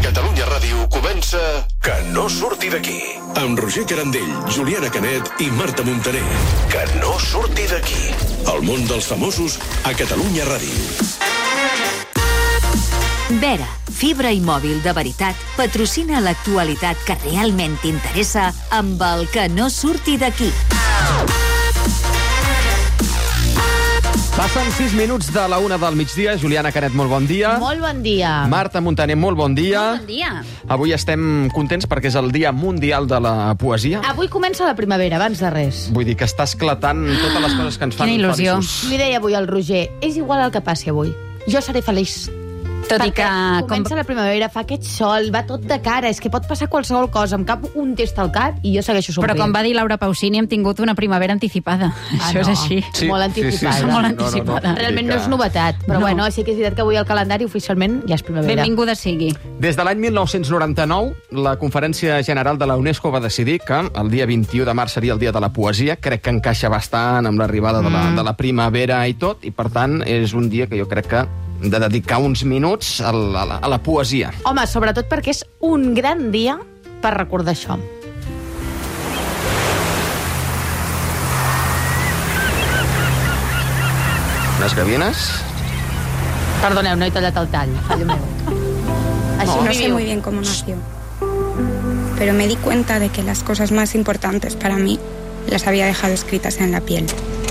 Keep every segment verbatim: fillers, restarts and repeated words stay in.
Catalunya Ràdio comença Que no surti d'aquí. Amb Roger Carandell, Juliana Canet i Marta Montaner. Que no surti d'aquí. El món dels famosos a Catalunya Ràdio. Vera, fibra i mòbil de veritat, patrocina l'actualitat que realment t'interessa amb el Que no surti d'aquí. Passen sis minuts de la una del migdia. Juliana Canet, molt bon dia. Molt bon dia. Marta Montaner, molt bon dia. Molt bon dia. Avui estem contents perquè és el Dia Mundial de la Poesia. Avui comença la primavera, abans de res. Vull dir que està esclatant totes les coses que ens fan Quina il·lusió. feliços. Li deia avui al Roger, és igual el que passi avui. Jo seré feliç. Tot i que... Comença la primavera, fa aquest sol, va tot de cara, és que pot passar qualsevol cosa, em cap un test al cap i jo segueixo somrient. Però com va dir Laura Pausini, hem tingut una primavera anticipada. Ah, Això no. és així. Sí, Molt sí, sí, anticipada. sí, sí. Molt No, no, no. anticipada. Realment no és novetat, però No. bueno, sí que és veritat que avui al calendari oficialment ja és primavera. Benvinguda sigui. Des de l'any mil nou-cents noranta-nou, la Conferència General de la UNESCO va decidir que el dia vint-i-u de març seria el Dia de la Poesia. Crec que encaixa bastant amb l'arribada de, la, de la primavera i tot, i per tant és un dia que jo crec que hem de dedicar uns minuts a la, a la, a la poesia. Home, sobretot perquè és un gran dia per recordar això. Les gavines? Perdoneu, no he tallat el tall, fallo meu. Així No no sé muy bien cómo nació, pero me di cuenta de que las cosas más importantes para mí las había dejado escritas en la piel.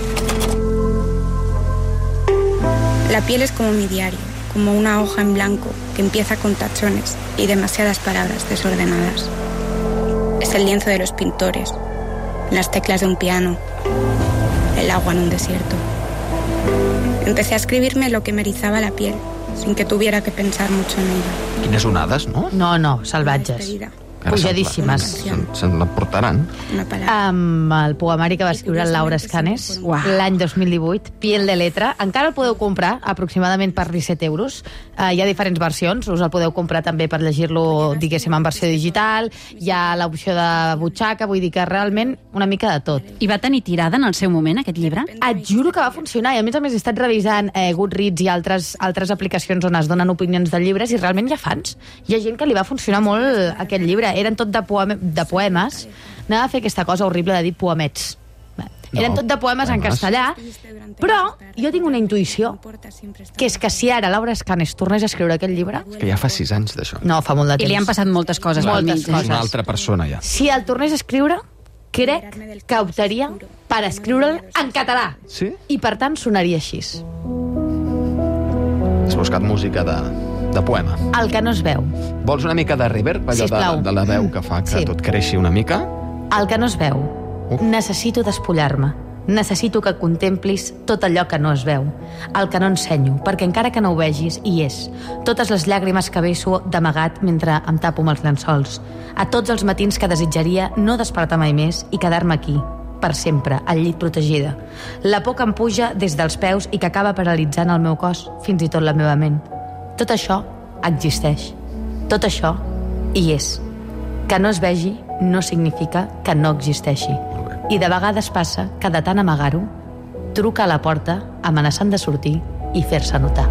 La piel es como mi diario, como una hoja en blanco que empieza con tachones y demasiadas palabras desordenadas. Es el lienzo de los pintores, las teclas de un piano, el agua en un desierto. Empecé a escribirme lo que me erizaba la piel, sin que tuviera que pensar mucho en ella. Quines onades, no? No, no, salvatges. Despedida, Pujadíssimes. Se'n se l'emportaran. una palabra. Amb el poemari que va escriure Laura Escanes l'any dos mil divuit, Piel de letra. Encara el podeu comprar aproximadament per disset euros. Uh, hi ha diferents versions, us el podeu comprar també per llegir-lo, diguéssim, en versió digital. Hi ha l'opció de butxaca, vull dir que realment una mica de tot. I va tenir tirada en el seu moment, aquest llibre? Et juro que va funcionar, i a més a més he estat revisant eh, Goodreads i altres, altres aplicacions on es donen opinions de llibres i realment hi ha fans. Hi ha gent que li va funcionar molt aquest llibre. Eren tot de, poem de poemes. Anava a fer aquesta cosa horrible de dir poemets. Bé, eren No, tot de poemes en poemes. castellà, però jo tinc una intuïció, que és que si ara Laura Escanes tornés a escriure aquest llibre... Que ja fa sis anys d'això. No, fa molt de temps. I li han passat moltes coses pel Moltes mig. eh? coses. És una altra persona, ja. Si el tornés a escriure, crec que optaria per escriure'l en català. Sí? I per tant sonaria així. Has buscat música de, de poema. El que no es veu. Vols una mica de reverb, allò de, Sisplau. de la veu que fa que Sí. tot creixi una mica? El que no es veu. Uf. Necessito despullar-me. Necessito que contemplis tot allò que no es veu. El que no ensenyo, perquè encara que no ho vegis, hi és. Totes les llàgrimes que vesso d'amagat mentre em tapo amb els llençols. A tots els matins que desitjaria no despertar mai més i quedar-me aquí, per sempre, al llit protegida. La por que em puja des dels peus i que acaba paralitzant el meu cos, fins i tot la meva ment. Tot això existeix. Tot això hi és. Que no es vegi no significa que no existeixi. I de vegades passa que de tant amagar-ho, truca a la porta amenaçant de sortir i fer-se notar.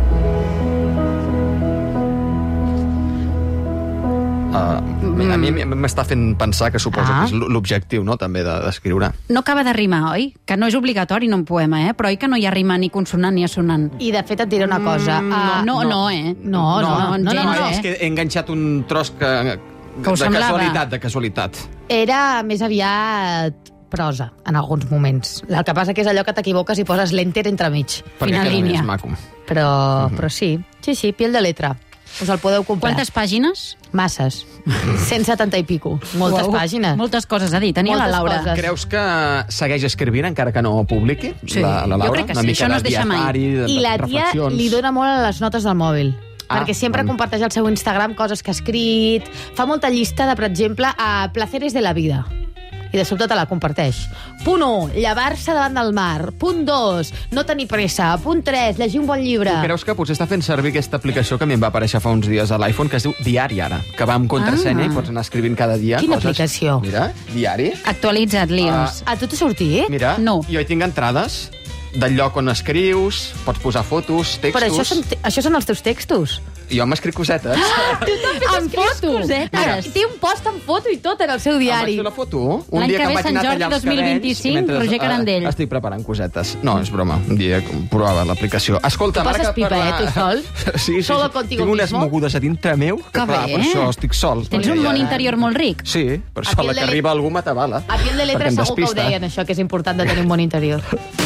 Uh, a mi m'està fent pensar que suposo Ah. que és l'objectiu, no?, també de- d'escriure. No acaba de rimar, oi? Que no és obligatori en un poema, eh? Però oi que no hi ha rima ni consonant ni assonant? I de fet et diré una cosa. ah, no, no, eh? No, no, no, no, gens, no, no. eh? És que he enganxat un tros que... Que us de semblava. casualitat, de casualitat. Era més aviat prosa, en alguns moments. El que passa que és allò que t'equivoques i poses l'enter entremig. Perquè Final queda línia. més maco. Però, però sí, sí, sí, Piel de letra. Us el podeu comprar. Quantes pàgines? Masses. cent setanta i pico. Moltes Uau, pàgines. Moltes coses a dir. Tenia Moltes la Laura. coses. Creus que segueix escrivint encara que no publiqui? Sí, la, la jo Laura? crec que Una sí, mica això no de es deixa mai. dietari, de, I de la tia reflexions. li dona molt a les notes del mòbil. Ah, perquè sempre bueno. comparteix al seu Instagram coses que ha escrit. Fa molta llista de, per exemple, a placeres de la vida. I de sobte te la comparteix. Punt u, llevar-se davant del mar. Punt dos, no tenir pressa. Punt tres, llegir un bon llibre. Tu creus que potser està fent servir aquesta aplicació que a mi em va aparèixer fa uns dies a l'iPhone, que es diu Diari, ara, que va amb contrasenya Ah. i pots anar escrivint cada dia Quina coses. aplicació? Mira, Diari. Actualitza't, Lios. A tu t'ha sortit? Mira, No. jo hi tinc entrades del lloc on escrius, pots posar fotos, textos... Però això són, això són els teus textos. Jo m'escric cosetes. Tu també t'escrius cosetes. Té un post amb foto i tot en el seu diari. Em vaig fer la foto. Un L'any dia que que ve, em vaig Sant anar a Jordi tallar els dos mil vint-i-cinc, cabells, Roger Carandell. eh, estic preparant cosetes. No, és broma. Un dia provava l'aplicació. Escolta, Tu passes Marc, pipa, per la- eh, tu sol? Sí, sí, Solo sí. contigo Tinc unes mismo? mogudes a dintre meu, que, Que clar, bé. per això estic sol. Tens un món interior molt ric. Sí, per A això piel la de que le- arriba algú m'atabala. A piel de letra perquè em segur que ho despista. deien, això, que és important de tenir un bon interior.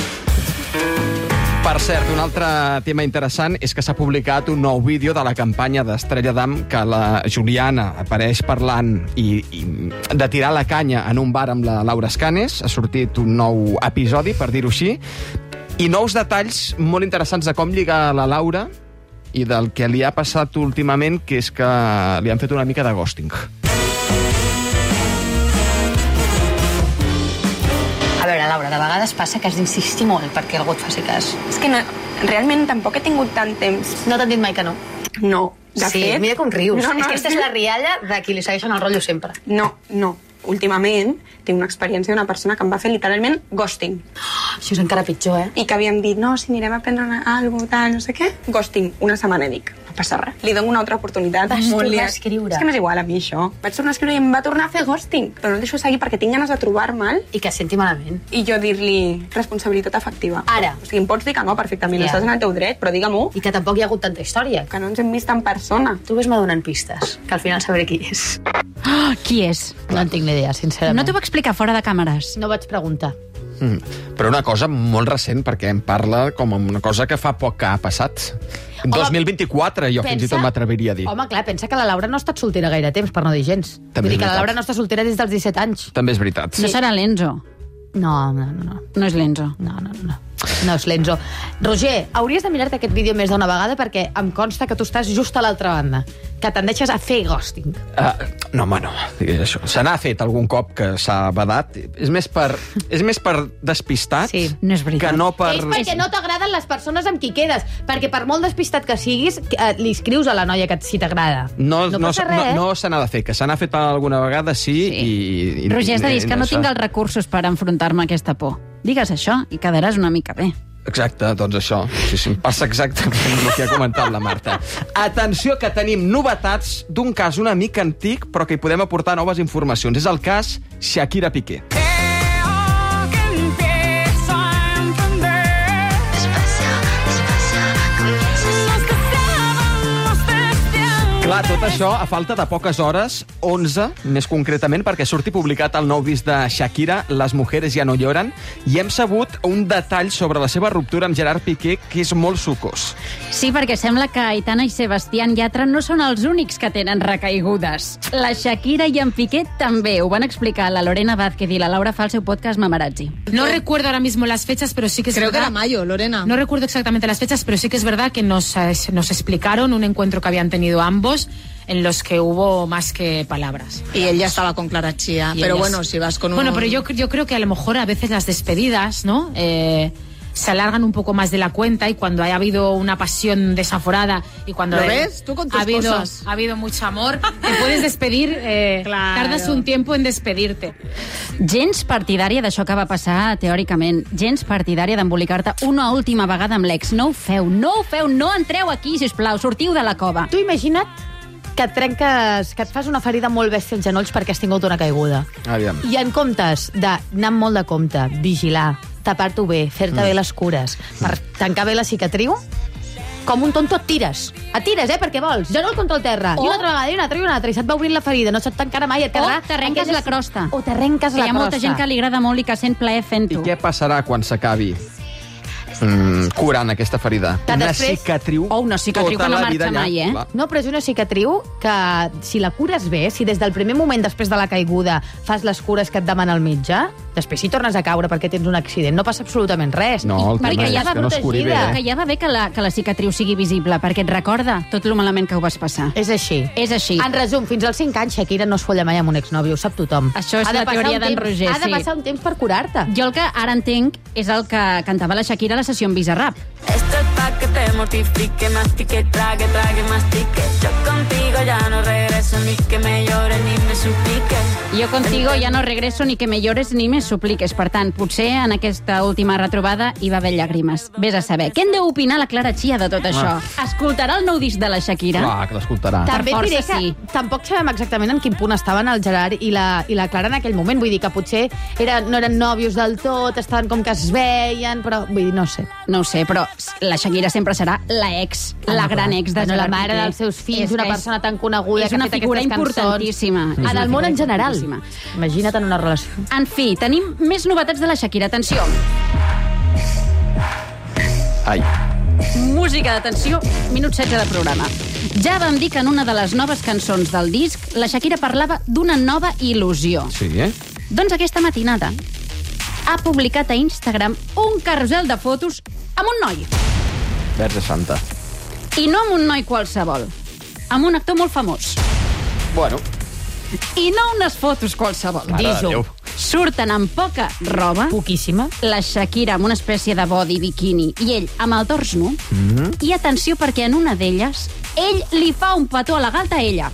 Per cert, un altre tema interessant és que s'ha publicat un nou vídeo de la campanya d'Estrella Damm que la Juliana apareix parlant i, i de tirar la canya en un bar amb la Laura Escanes. Ha sortit un nou episodi, per dir-ho així, i nous detalls molt interessants de com lligar la Laura i del que li ha passat últimament, que és que li han fet una mica de ghosting. A veure, Laura, de vegades passa que has d'insistir molt perquè algú et faci cas. És que no, realment tampoc he tingut tant temps. No t'han dit mai que no? No, de sí, fet... mira com rius. No, no, és que aquesta és la rialla de qui li segueixen el rotllo sempre. No, no. Últimament tinc una experiència d'una persona que em va fer literalment ghosting. Això és encara pitjor, eh? I que havíem dit, no, si anirem a prendre una, alguna tal, no sé què. Ghosting, una setmana i dic, no passa res. Li dono una altra oportunitat. Vas molt tornar liat. a escriure. És que m'és igual a mi, això. Vaig tornar a escriure i em va tornar a fer ghosting. Però no el deixo seguir perquè tinc ganes de trobar-me'l I que es senti malament. i jo dir-li responsabilitat afectiva. Ara. O sigui, em pots dir que no, perfectament, Ja. estàs en el teu dret, però digue-m'ho, I que tampoc hi ha hagut tanta història. que no ens hem vist en persona. Tu ves-me donant pistes, que al final sabré qui és. Oh, qui és? No en tinc ni idea, sincerament. No t'ho va explicar fora de càmeres. No vaig preguntar. Mm. Però una cosa molt recent, perquè em parla com una cosa que fa poc que ha passat. Home, dos mil vint-i-quatre, jo fins i tot m'atreviria a dir. Home, clar, pensa que la Laura no ha estat soltera gaire temps, per no dir gens. També Vull dir és que la veritat. Laura no està soltera des dels disset anys. També és veritat. No serà l'Enzo. No, no, no, no. No és l'Enzo. No, no, no. No és l'Enzo. Roger, hauries de mirar-te aquest vídeo més d'una vegada perquè em consta que tu estàs just a l'altra banda, que tendeixes a fer ghosting. Uh, no, home, no. Digues això. Se n'ha fet algun cop que s'ha badat. És més per, és més per despistat Sí. No és veritat. que no per... És perquè no t'agraden les persones amb qui quedes. Perquè per molt despistat que siguis, eh, li escrius a la noia que si t'agrada. No, no no, passa no, res, eh? no se n'ha de fer, que se n'ha fet alguna vegada, sí, Sí. i... i Roger, has de dir i- que no això. tinc els recursos per enfrontar-me a aquesta por. Digues això i quedaràs una mica bé. Exacte, doncs això. Sí, sí, em passa exactament el que ha comentat la Marta. Atenció, que tenim novetats d'un cas una mica antic, però que hi podem aportar noves informacions. És el cas Shakira Piqué. Clar, tot això a falta de poques hores, onze, més concretament, perquè surti publicat el nou disc de Shakira, Les mujeres ya no lloran, i hem sabut un detall sobre la seva ruptura amb Gerard Piqué que és molt sucós. Sí, perquè sembla que Aitana i Sebastián Yatra no són els únics que tenen recaigudes. La Shakira i en Piqué també. Ho van explicar la Lorena Vázquez i la Laura fa al seu podcast Mamarazzi. No recuerdo ahora mismo las fechas, pero sí que es Creo verdad. que era mayo, Lorena. No recuerdo exactamente las fechas, pero sí que es verdad que nos, eh, nos explicaron un encuentro que habían tenido ambos en los que hubo más que palabras. Y él ya estaba con Clara Chía. Y Pero ellas- bueno, si vas con un... Bueno, pero yo, yo creo que a lo mejor a veces las despedidas, ¿no? Eh, se alargan un poco más de la cuenta y cuando haya habido una pasión desaforada y cuando ¿Lo eh, ves? Tú con tus ha habido, cosas. ha habido mucho amor, te puedes despedir, eh, Claro. tardas un tiempo en despedirte. Gens partidària d'això que va passar, teòricament. Gens partidària d'embolicar-te una última vegada amb l'ex. No ho feu, no ho feu, no entreu aquí, sisplau, sortiu de la cova. Tu imagina't que et trenques, que et fas una ferida molt bèstia als genolls perquè has tingut una caiguda. Aviam. I en comptes d'anar amb molt de compte, vigilar, tapar-t'ho bé, fer-te mm. bé les cures, per tancar bé la cicatriu, com un tonto et tires. Et tires, eh, perquè vols. Genoll contra el terra. O- I una altra vegada, i una altra, i una altra, i se't va obrint la ferida, no se't tancarà mai, et quedarà... O t'arrenques aquelles- la crosta. O t'arrenques Que la hi ha crosta. molta gent que li agrada molt i que sent plaer I fent-ho. què passarà quan s'acabi mm, curant aquesta ferida? Que una després- cicatriu O una cicatriu tota que no la vida marxa allà. mai, eh? Clar. No, però és una cicatriu que, si la cures bé, si des del primer moment després de la caiguda fas les cures que et demana el metge, després si tornes a caure perquè tens un accident, no passa absolutament res. No, el perquè tema ja és va que no es curi bé. protegida. Eh? Que ja va bé que la, que la cicatriu sigui visible, perquè et recorda tot lo malament que ho vas passar. És així. És així. En resum, fins als cinc anys Shakira no es folla mai amb un exnòvio, ho sap tothom. Això és Ha de la passar teoria un d'en temps- Roger, Ha de sí. passar un temps per curar-te. Jo el que ara entenc és el que cantava la Shakira a la sessió en Bizarrap. Esto es pa' que te mortifique, mastique, trague, trague, mastique. Yo contigo ya no regreso, ni que me llores ni me supliques. Jo contigo ja no regreso ni que me llores ni me supliques. Per tant, potser en aquesta última retrobada hi va haver llàgrimes. Vés a saber. Què en deu opinar la Clara Chia de tot això? Ah. Escoltarà el nou disc de la Shakira? Clar, que l'escoltarà. També et diré força, que sí. tampoc sabem exactament en quin punt estaven el Gerard i la, i la Clara en aquell moment. Vull dir que potser era, no eren nòvios del tot, estaven com que es veien, però vull dir, no sé. No ho sé, però la Shakira sempre serà la ex, ah, la gran ex de bueno, Gerard la mare Piqué. dels seus fills, és, una és, persona tan coneguda és que ha una fet figura aquestes importantíssima. cançons. En el món en general. Imagina't en una relació. En fi, tenim més novetats de la Shakira. Atenció. Ai. Música d'atenció, minut setze de programa. Ja vam dir que en una de les noves cançons del disc la Shakira parlava d'una nova il·lusió. Sí, eh? Doncs aquesta matinada ha publicat a Instagram un carrusel de fotos amb un noi. Verge Santa. I no amb un noi qualsevol, amb un actor molt famós. Bueno. I no unes fotos qualsevol. Dis-ho. Surten amb poca roba. Poquíssima. La Shakira amb una espècie de body bikini i ell amb el dors nu. Mm-hmm. I atenció perquè en una d'elles ell li fa un petó a la galta a ella.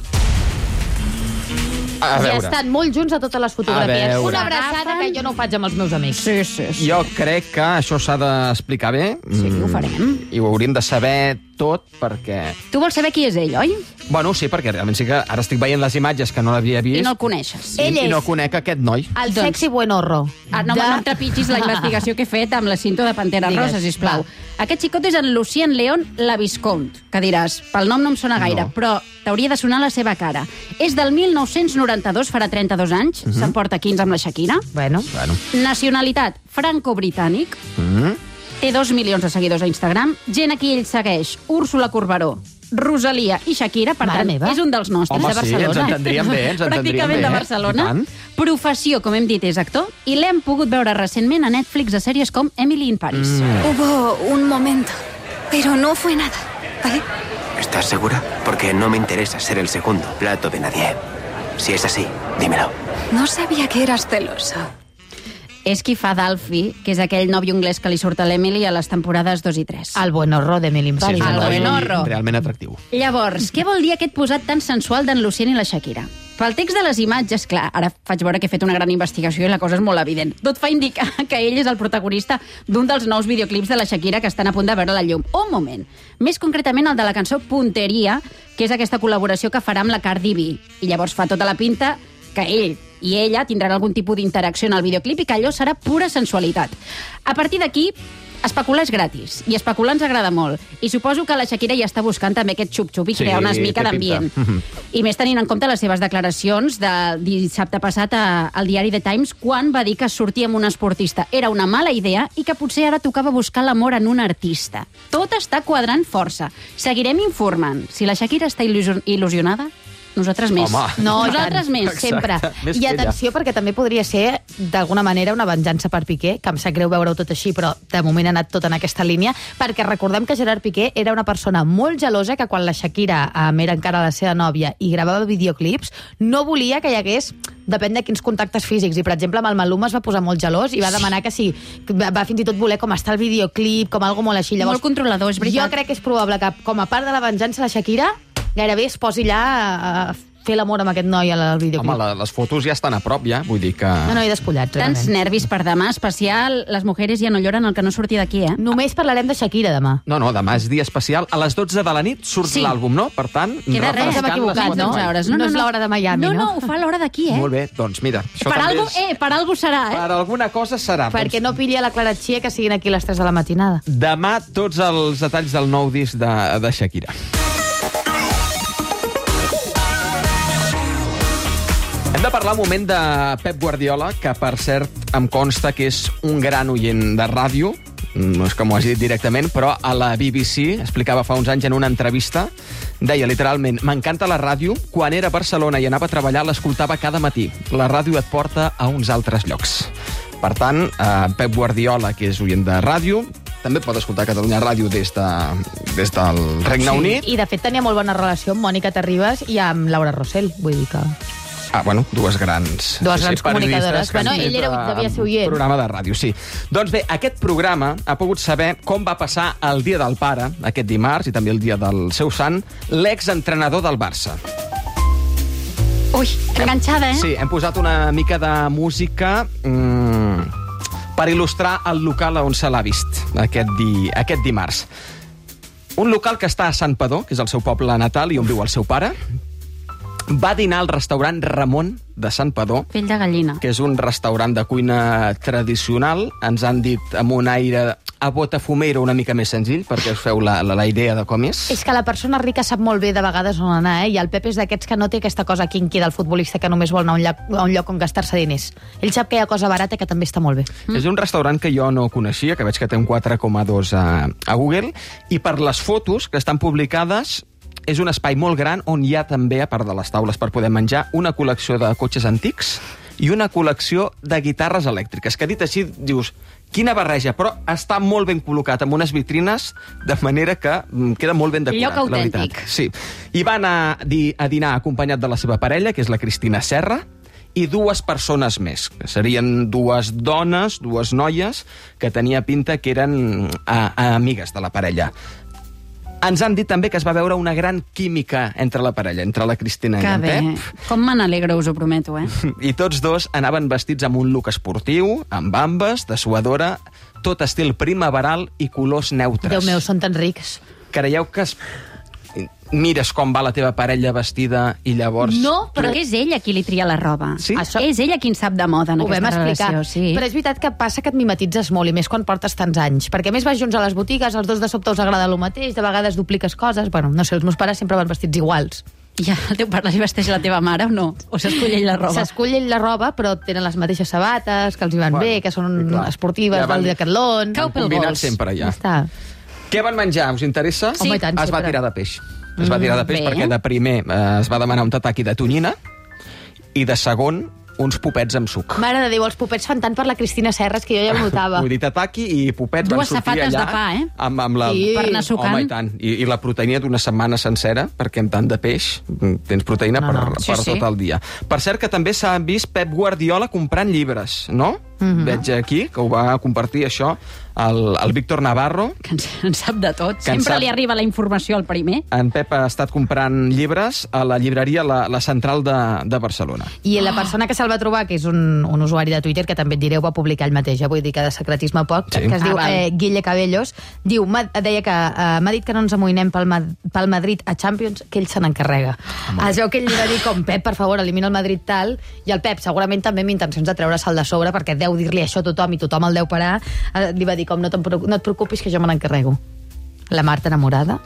A I veure. estan molt junts a totes les fotografies. veure. Una abraçada que jo no ho faig amb els meus amics. Sí, sí, sí. Jo crec que això s'ha d'explicar bé. Sí, ho farem. I ho hauríem de saber tot perquè... Tu vols saber qui és ell, oi? Bueno, sí, perquè realment sí que ara estic veient les imatges que no l'havia vist. I no el coneixes. I, Ell I no és- conec aquest noi. El Doncs- sexy buen horro. Ah, no, de... no em trepitgis la investigació que he fet amb la cinta de Pantera Digues, Rosa, sisplau. va. Aquest xicot és en Lucien León la Viscount, que diràs, pel nom no em sona gaire, No. però t'hauria de sonar la seva cara. És del mil nou-cents noranta-dos, farà trenta-dos anys, se'n porta quinze amb la Shakira. Bueno. Bueno. Nacionalitat franco-britànic, Mm. té dos milions de seguidors a Instagram, gent a qui ell segueix, Úrsula Corberó, Rosalia i Shakira, per Mare tant, meva. és un dels nostres, Home, de sí, Barcelona. ens entendríem bé, ens entendríem Pràcticament bé. de I Barcelona. tant. Professió, com hem dit, és actor, i l'hem pogut veure recentment a Netflix a sèries com Emily in Paris. Mm. Hubo un momento, pero no fue nada, ¿vale? ¿Estás segura? Porque no me interesa ser el segundo plato de nadie. Si es así, dímelo. No sabía que eras celoso. És qui fa d'Alfie, que és aquell nòvio anglès que li surt a l'Emily a les temporades dos i tres. El buen horro de Emily in Sí, Paris. és un El noi buen horro. realment atractiu. Llavors, què vol dir aquest posat tan sensual d'en Lucien i la Shakira? Pel text de les imatges, clar, ara faig veure que he fet una gran investigació i la cosa és molt evident. Tot fa indicar que ell és el protagonista d'un dels nous videoclips de la Shakira que estan a punt de veure la llum. Un moment. Més concretament el de la cançó Punteria, que és aquesta col·laboració que farà amb la Cardi B. I llavors fa tota la pinta que ell i ella tindran algun tipus d'interacció en el videoclip i que allò serà pura sensualitat. A partir d'aquí, especular és gratis, i especular ens agrada molt. I suposo que la Shakira ja està buscant també aquest xup-xup i Sí, crear una mica té d'ambient. pinta. Mhm. I més tenint en compte les seves declaracions del dissabte passat a, al diari The Times, quan va dir que sortir amb un esportista era una mala idea i que potser ara tocava buscar l'amor en un artista. Tot està quadrant força. Seguirem informant. Si la Shakira està il·lusion- il·lusionada, nosaltres més. Home. No, i nosaltres tant. més. Exacte. Sempre. Més I que ella. atenció, perquè també podria ser, d'alguna manera, una venjança per Piqué, que em sap greu veure-ho tot així, però de moment ha anat tot en aquesta línia, perquè recordem que Gerard Piqué era una persona molt gelosa que quan la Shakira um, era encara la seva nòvia i gravava videoclips, no volia que hi hagués, depèn de quins contactes físics, i per exemple amb el Maluma es va posar molt gelós i va demanar que sí, que va, va fins i tot voler com està el videoclip, com algo molt així. Llavors, Molt controlador, és veritat. jo crec que és probable que, com a part de la venjança, la Shakira gairebé es posi allà a, a fer l'amor amb aquest noi al videoclip. Home, la, les fotos ja estan a prop, ja. Vull dir que... No, no, he despullat, Tants realment. nervis per demà, especial les mujeres ja no lloren el que no surti d'aquí, eh? Només parlarem de Shakira demà. No, no, demà és dia especial. A les dotze de la nit surt Sí. l'àlbum, no? Per tant, Queda res, refrescant hem equivocat, les no? fotos. dotze hores. No és l'hora de Miami, no? No, no, ho fa l'hora d'aquí, eh? Molt bé, doncs mira, això Per també algo, és... eh, per algo serà, eh? Per alguna cosa serà. Perquè no pilli a la Clara Chia que siguin aquí a les tres de la matinada. Doncs, demà tots els detalls del nou disc de, de Shakira. Hem de parlar un moment de Pep Guardiola, que per cert em consta que és un gran oient de ràdio, no és que m'ho hagi dit directament, però a la B B C explicava fa uns anys en una entrevista, deia literalment: m'encanta la ràdio, quan era a Barcelona i anava a treballar l'escoltava cada matí. La ràdio et porta a uns altres llocs. Per tant, eh, Pep Guardiola, que és oient de ràdio, també pot escoltar Catalunya Ràdio des, de, des del Regne Sí, Unit. I de fet tenia molt bona relació amb Mònica Terribas i amb Laura Rossell, vull dir que... Ah, bueno, dues grans... Dues grans comunicadores. periodistes que han Bueno, ell fet, era- eh, devia ser oient. un programa de ràdio, sí. Doncs bé, aquest programa ha pogut saber com va passar el Dia del Pare, aquest dimarts, i també el dia del seu sant, l'exentrenador del Barça. Ui, enganxada, eh? Sí, hem posat una mica de música mmm, per il·lustrar el local on se l'ha vist aquest, di, aquest dimarts. Un local que està a Sant Padó, que és el seu poble natal i on viu el seu pare. Va dinar al restaurant Ramon de Sant Padó. Pell de gallina. Que és un restaurant de cuina tradicional. Ens han dit amb un aire a Botafumero una mica més senzill, perquè us feu la, la, la idea de com és. És que la persona rica sap molt bé de vegades on anar, eh? I el Pep és d'aquests que no té aquesta cosa quinqui del futbolista que només vol anar a un lloc, a un lloc on gastar-se diners. Ell sap que hi ha cosa barata que també està molt bé. Mm. És un restaurant que jo no coneixia, que veig que té un quatre coma dos a, a Google, i per les fotos que estan publicades és un espai molt gran on hi ha també, a part de les taules per poder menjar, una col·lecció de cotxes antics i una col·lecció de guitarres elèctriques, que dit així dius, quina barreja, però està molt ben col·locat amb unes vitrines, de manera que queda molt ben decorat. Lloc autèntic. Sí. I va anar a dinar acompanyat de la seva parella, que és la Cristina Serra, i dues persones més, que serien dues dones, dues noies, que tenia pinta que eren a, a amigues de la parella. Ens han dit també que es va veure una gran química entre la parella, entre la Cristina que i en bé. Pep. Com me n'alegro, us ho prometo, eh? I tots dos anaven vestits amb un look esportiu, amb bambes, dessuadora, tot estil primaveral i colors neutres. Déu meu, són tan rics. Creieu que es... mires com va la teva parella vestida i llavors... No, però que és ella qui li tria la roba. Sí? Això... És ella qui en sap de moda en Ho vam aquesta explicar. relació. Sí. Però és veritat que passa que et mimetitzes molt, i més quan portes tants anys. Perquè a més vas junts a les botigues, els dos de sobte us agrada el mateix, de vegades dupliques coses... Bueno, no sé, els meus pares sempre van vestits iguals. I ja el teu pare li vesteix la teva mare o no? O s'escull ell la roba? S'escull ell la roba, però tenen les mateixes sabates, que els hi van Bueno, bé, que són clar. esportives, Ja van- del decatlon... Cau pel combinat gols. sempre, ja. Ja està. Què van menjar? Us interessa? Sí. Home, i tant, es va sempre. tirar de peix. Es va tirar de peix bé. perquè de primer eh, es va demanar un tataki de tonyina i de segon uns popets amb suc. Mare de Déu, els popets fan tant per la Cristina Serres que jo ja ho notava. Vull dir, tataki i popets Dues van sortir safates allà... de pa, eh? Amb, amb la... Sí. Per anar sucant. Home, i tant. I, I la proteïna d'una setmana sencera, perquè amb tant de peix tens proteïna No, per, no. per Sí, sí. tot el dia. Per cert, que també s'ha vist Pep Guardiola comprant llibres, no? Mhm. Veig aquí, que ho va compartir això, el, el Víctor Navarro. Que en, en sap de tot. Que en Sempre sap. li arriba la informació al primer. En Pep ha estat comprant llibres a la llibreria La, la Central de, de Barcelona. I la persona que se'l va trobar, que és un, un usuari de Twitter, que també et direu, va publicar ell mateix, eh? Vull dir que de secretisme poc, Sí. que es Ah, diu val. eh, Guille Cabellos, diu, m'ha- deia que eh, m'ha dit que no ens amoïnem pel, Ma pel Madrid a Champions, que ell se n'encarrega. Es veu que ell li va dir com, Pep, per favor, elimina el Madrid tal, i el Pep segurament també amb intencions de treure-se'l de sobre, perquè deu dir-li això a tothom i tothom el deu parar, eh, li va dir com, no, no et preocupis que jo me n'encarrego. La Marta enamorada.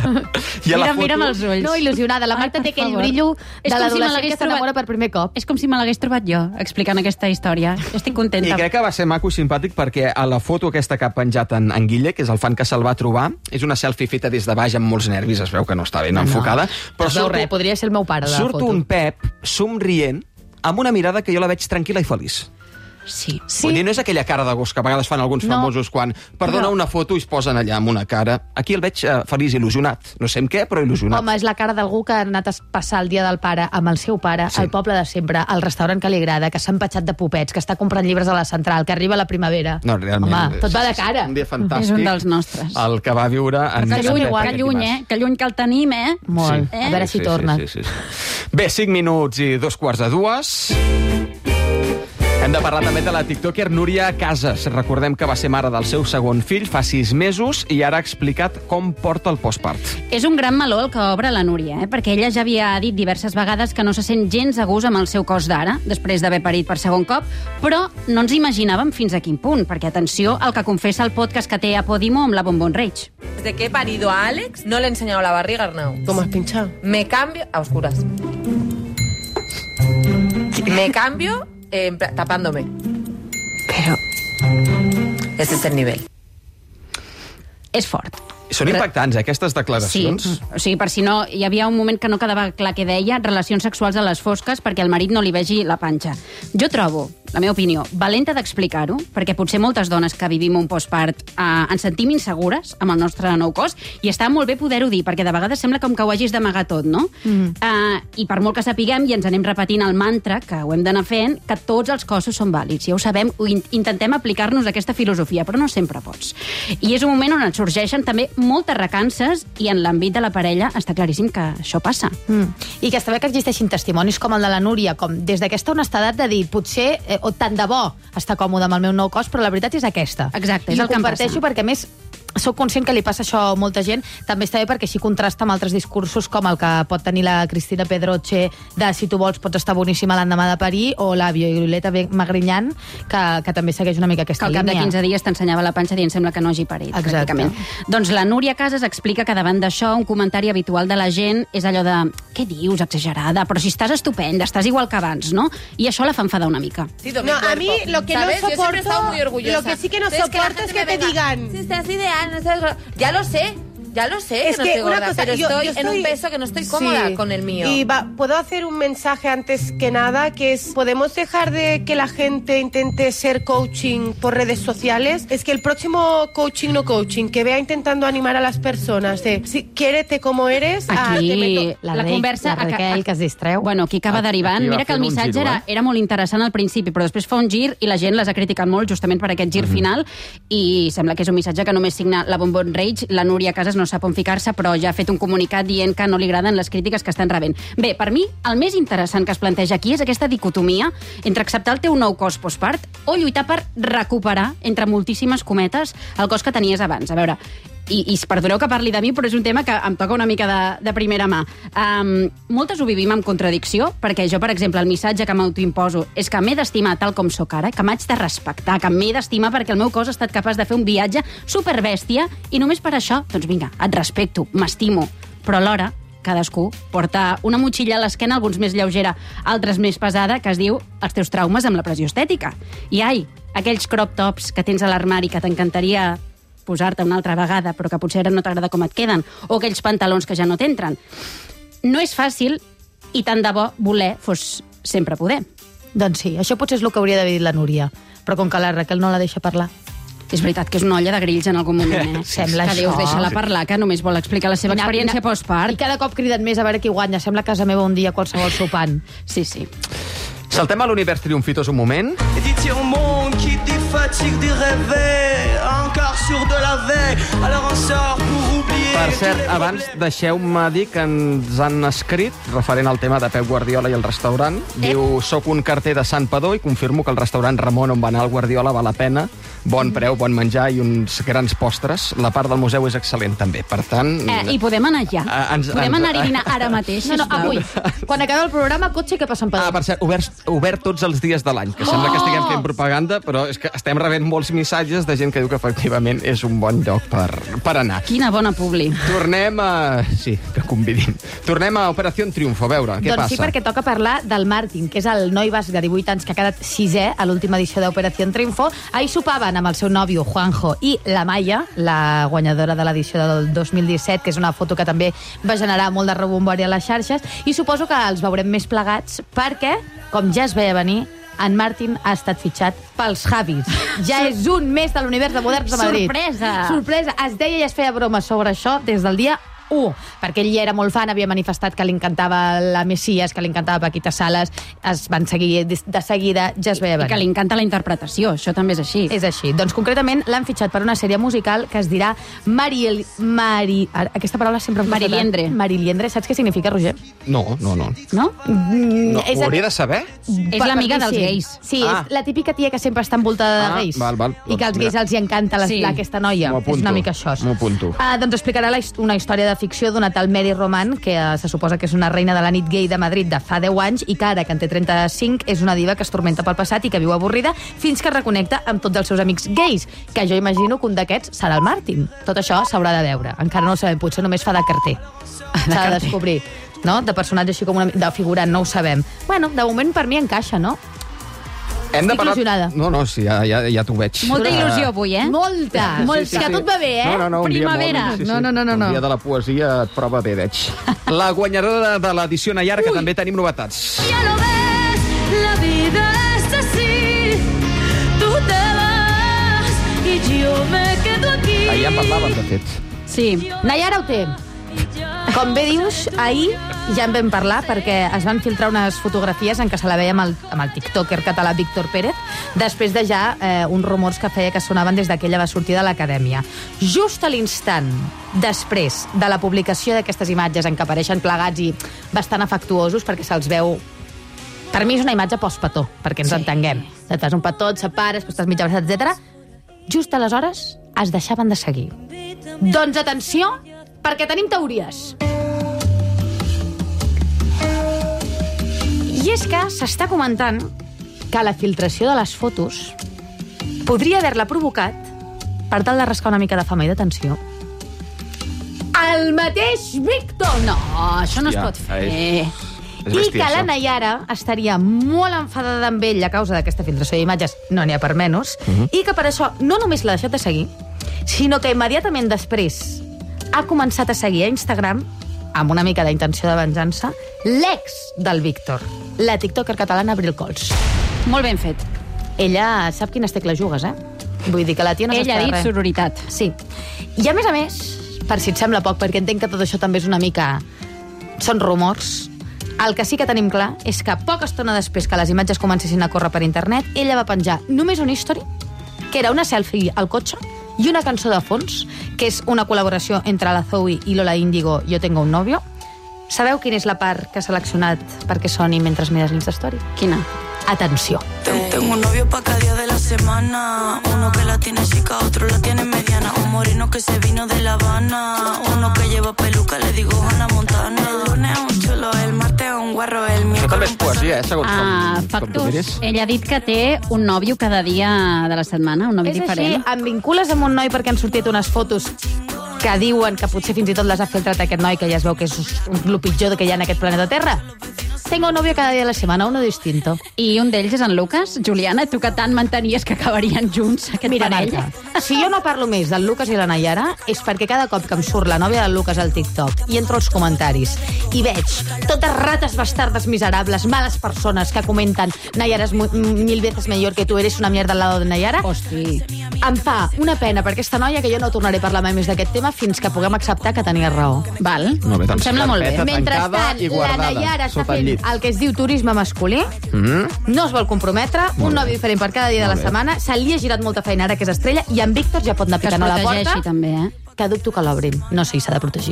I a la Mira, mira'm els ulls. No, il·lusionada. La Ai, Marta per té aquell favor. brillo És de com si me l'adolescent l'hagués que s'enamora trobat- per primer cop. És com si me l'hagués trobat jo, explicant aquesta història. Estic I contenta. crec que va ser maco i simpàtic perquè a la foto aquesta que ha penjat en, en Guille, que és el fan que se'l va trobar, és una selfie feta des de baix amb molts nervis, es veu que no està ben enfocada. Però no es veu res, podria ser el meu pare de la Surt foto. un Pep somrient amb una mirada que jo la veig tranquil·la i feliç. Sí. Sí. Vull dir, no és aquella cara de gos que a vegades fan alguns No. famosos quan per donar No. una foto i es posen allà amb una cara. Aquí el veig eh, feliç, il·lusionat. No sé amb què, però il·lusionat. Home, és la cara d'algú que ha anat a passar el dia del pare amb el seu pare, Sí. al poble de sempre, al restaurant que li agrada, que s'ha empatxat de popets, que està comprant llibres a la central, que arriba la primavera. No, realment. Home, tot va de cara. Un dia fantàstic. És un dels nostres. El que va viure en Que lluny, Pep que aquest lluny, dimarts. eh? Que lluny que el tenim, eh? Molt. Sí. A veure si torna. Sí, sí, sí. Bé, cinc minuts i dos quarts de dues. Hem de parlar també de la tiktoker Núria Casas. Recordem que va ser mare del seu segon fill fa sis mesos i ara ha explicat com porta el postpart. És un gran meló el que obre la Núria, eh? Perquè ella ja havia dit diverses vegades que no se sent gens a gust amb el seu cos d'ara, després d'haver parit per segon cop, però no ens imaginàvem fins a quin punt, perquè atenció al que confessa el podcast que té a Podimo amb la Bombón Rage. Desde que he parido a Alex, no le he enseñado la barriga a Arnau. ¿Cómo has pinchado? Me cambio... A oscuras. Me cambio eh, en pla- tapándome. Pero... Ese es el nivel. És fort. Són impactants, eh, aquestes declaracions. Sí, o sigui, per si no... Hi havia un moment que no quedava clar què deia, relacions sexuals a les fosques perquè el marit no li vegi la panxa. Jo trobo, la meva opinió, valenta d'explicar-ho, perquè potser moltes dones que vivim un postpart eh, ens sentim insegures amb el nostre nou cos, i està molt bé poder-ho dir, perquè de vegades sembla com que ho hagis d'amagar tot, no? Mm. Eh, I per molt que sapiguem, i ens anem repetint el mantra, que ho hem d'anar fent, que tots els cossos són vàlids. Ja ho sabem, ho in intentem aplicar-nos aquesta filosofia, però no sempre pots. I és un moment on ens sorgeixen també moltes recances, i en l'àmbit de la parella està claríssim que això passa. Mm. I que està bé que existeixin testimonis com el de la Núria, com des d'aquesta honestedat de dir, potser, eh, o tant de bo, estar còmode amb el meu nou cos, però la veritat és aquesta. Exacte, és I el ho que em comparteixo passa. perquè, a més, soc conscient que li passa això a molta gent. També està bé perquè així contrasta amb altres discursos com el que pot tenir la Cristina Pedroche de si tu vols pots estar boníssima l'endemà de parir, o la Violeta Magrinyan, que, que també segueix una mica aquesta que al línia. cap de quinze dies t'ensenyava la panxa dient sembla que no hagi parit, Exacte. pràcticament. Doncs la Núria Casas explica que davant d'això un comentari habitual de la gent és allò de què dius, exagerada, però si estàs estupenda, estàs igual que abans, no? I això la fa enfadar una mica. Sí, No, a mí lo que ¿sabes? no Yo siempre he estado muy soporto, orgullosa. lo que sí que no Entonces, soporto la es gente que me te venga, digan... si estás ideal, no estás... Ya lo sé, ya lo sé Es que no que estoy una gorda, cosa, pero yo- estoy, yo en un estoy- peso que no estoy cómoda Sí. con el mío. Y va, puedo hacer un mensaje antes que nada, que es, ¿podemos dejar de que la gente intente ser coaching por redes sociales? Es que el próximo coaching no coaching, que vea intentando animar a las personas de, si quiérete como eres, ah, te Aquí meto... la, la conversa... la Raquel, que es distreu. Bueno, aquí acaba derivant. aquí va Mira que el fent un missatge giro, era, eh? era molt interessant al principi, però després fa un gir i la gent les ha criticat molt justament per aquest gir Mhm. final, i sembla que és un missatge que només signa la Bonbon Rage. La Núria Casas no sap on ficar-se, però ja ha fet un comunicat dient que no li agraden les crítiques que estan rebent. Bé, per mi, el més interessant que es planteja aquí és aquesta dicotomia entre acceptar el teu nou cos postpart o lluitar per recuperar, entre moltíssimes cometes, el cos que tenies abans. A veure, i, i perdoneu que parli de mi, però és un tema que em toca una mica de, de primera mà. Um, moltes ho vivim amb contradicció, perquè jo, per exemple, el missatge que m'autoimposo és que m'he d'estimar tal com sóc ara, que m'haig de respectar, que m'he d'estimar perquè el meu cos ha estat capaç de fer un viatge superbèstia, i només per això, doncs vinga, et respecto, m'estimo, però alhora cadascú porta una motxilla a l'esquena, alguns més lleugera, altres més pesada, que es diu els teus traumes amb la pressió estètica. I ai, aquells crop tops que tens a l'armari que t'encantaria posar-te una altra vegada, però que potser ara no t'agrada com et queden, o aquells pantalons que ja no t'entren. No és fàcil, i tant de bo voler fos sempre poder. Doncs sí, això potser és el que hauria d'haver dit la Núria, però com que la Raquel no la deixa parlar... És veritat que és una olla de grills en algun moment, eh? Sembla que Déu això. deixa-la parlar, que només vol explicar la seva I na- experiència i na- postpart. I cada cop criden més a veure qui guanya. Sembla casa meva un dia qualsevol sopant. Sí, sí. Saltem a l'univers triomfitós un moment. Dit-il au monde qui défatigue de rêver, encore sur de la veille, alors on sort pour oublier. Per cert, abans deixeu-me dir que ens han escrit, referent al tema de Pep Guardiola i el restaurant. Diu, soc un carter de Sant Padó i confirmo que el restaurant Ramon on va anar el Guardiola val la pena. Bon preu, bon menjar i uns grans postres. La part del museu és excel·lent, també. Per tant... Eh, I podem anar ja. Ah, ens- podem ens- anar-hi a dinar ara mateix, No, no, sisplau. avui. Quan acabi el programa, cotxe que passa en Padó. Ah, per cert, obert, obert tots els dies de l'any, que sembla que estiguem fent propaganda, però és que estem rebent molts missatges de gent que diu que efectivament és un bon lloc per, per anar. Quina bona publi. Tornem a... Sí, que convidim. Tornem a Operació Triunfo, a veure, què doncs passa? sí, perquè toca parlar del Martin, que és el noi basc de divuit anys que ha quedat sisè a l'última edició d'Operació Triunfo. Ahir sopaven amb el seu nòvio, Juanjo, i la Maia, la guanyadora de l'edició del dos mil disset, que és una foto que també va generar molt de rebombori a les xarxes, i suposo que els veurem més plegats perquè, com ja es veia venir, en Martin ha estat fitxat pels Javis. Ja és un més de l'univers de moderns de Madrid. Sorpresa! Sorpresa! Es deia i es feia broma sobre això des del dia u, perquè ell ja era molt fan, havia manifestat que li encantava la Messias, que li encantava Paquita Salas, es van seguir de de seguida, ja es veia I venir. que li encanta la interpretació, això també és així. És així. Doncs concretament l'han fitxat per una sèrie musical que es dirà Mariel... Mari... Ara, aquesta paraula sempre em costa tant. Mariliendre. Mariliendre. Saps què significa, Roger? No, no, no. No? no és ho hauria de saber? És l'amiga perquè dels sí. gais. Sí, Ah. és la típica tia que sempre està envoltada de Ah, gais. val, val. I que als Doncs gais mira. els hi encanta la, Sí. la, aquesta noia. M'ho apunto, És una mica això. m'ho apunto. Ah, doncs explicarà la, his- una història de ficció d'una tal Mary Roman, que eh, se suposa que és una reina de la nit gay de Madrid de fa deu anys i que ara, que en té trenta-cinc, és una diva que es tormenta pel passat i que viu avorrida fins que es reconnecta amb tots els seus amics gais, que jo imagino que un d'aquests serà el Martin. Tot això s'haurà de veure. Encara no ho sabem, potser només fa de carter. S'ha de descobrir. No? De personatge així com una... de figurant, no ho sabem. Bueno, de moment per mi encaixa, no? Hem de Estic parlar... il·lusionada. No, no, sí, ja, ja, ja t'ho veig. Molta il·lusió avui, eh? Molta! Sí, Molt, sí, que sí. tot va bé, eh? No, no, no, un Primavera. Dia molt, sí, sí. No, no, no, no, no. El dia de la poesia et prova bé, veig. La guanyadora de l'edició Nayara, que també tenim novetats. Ya lo ves, la vida es así. tú te vas y yo me quedo aquí. Ahir en parlàvem, de fet. Sí. Nayara ho té. Com bé dius, ahir ja en vam parlar perquè es van filtrar unes fotografies en què se la veia amb el, amb el tiktoker català Víctor Pérez, després de ja eh, uns rumors que feia que sonaven des que ella va sortir de l'acadèmia. Just a l'instant després de la publicació d'aquestes imatges en què apareixen plegats i bastant afectuosos perquè se'ls veu... Per mi és una imatge post-petó, perquè ens sí. entenguem. Et fas un petó, et separes, estàs mig abraçat, etcètera. Just aleshores es deixaven de seguir. Doncs atenció, perquè tenim teories. I és que s'està comentant que la filtració de les fotos podria haver-la provocat per tal de rascar una mica de fama i d'atenció el mateix Víctor. No, això no es Ja, pot fer. és- és I bèstia, que la això. Nayara estaria molt enfadada amb ell a causa d'aquesta filtració d'imatges, no n'hi ha per menys, Mhm. i que per això no només l'ha deixat de seguir, sinó que immediatament després ha començat a seguir a Instagram, amb una mica d'intenció de venjança, l'ex del Víctor, la tiktoker catalana Abril Cols. Molt ben fet. Ella sap quines tecles jugues, eh? Vull dir que la tia no Ella s'espera ha dit res. sororitat. Sí. I a més a més, per si et sembla poc, perquè entenc que tot això també és una mica... Són rumors. El que sí que tenim clar és que poca estona després que les imatges comencessin a córrer per internet, ella va penjar només una història, que era una selfie al cotxe i una cançó de fons, que és una col·laboració entre la Zoe i Lola Índigo, Jo tengo un novio. Sabeu quina és la part que ha seleccionat perquè soni mentre mires l'Instastory? Quina? Atenció. Tengo un novio pa' cada día de la semana. Uno que la tiene chica, otro la tiene mediana. Un moreno que se vino de La Habana. Uno que lleva peluca, le digo Hannah Montana. El lunes un chulo, el martes un guarro, el Això també miércoles és poesia, eh, segons Ah, com, com tu factos. miris. Ella ha dit que té un nòvio cada dia de la setmana, un nòvio És diferent. així, em vincules amb un noi perquè han sortit unes fotos que diuen que potser fins i tot les ha filtrat aquest noi, que ja es veu que és el pitjor que hi ha en aquest planeta Terra. Tengo un novio cada dia de la setmana, uno distinto. I un d'ells és en Lucas. Juliana, tu que tant mantenies que acabarien junts, aquest Mira, parell. Marta, si jo no parlo més del Lucas i la Nayara és perquè cada cop que em surt la nòvia del Lucas al TikTok i entro als comentaris i veig totes rates bastardes miserables, males persones que comenten Nayara és mu- mil veces mejor que tu, eres una mierda al lado de Nayara, Hosti. em fa una pena per aquesta noia que jo no tornaré a parlar mai més d'aquest tema fins que puguem acceptar que tenia raó. Val? Molt bé, doncs, em sembla molt bé. carpeta Mentrestant, tancada i la guardada Nayara està sota el fent llit. el que es diu turisme masculí, Mhm. no es vol comprometre, un nòvio diferent per cada dia de la Molt bé. setmana, se li ha girat molta feina ara que és estrella, i en Víctor ja pot anar Que es picant a la protegeixi porta, també, eh? que dubto que l'obrin. No sé si s'ha de protegir.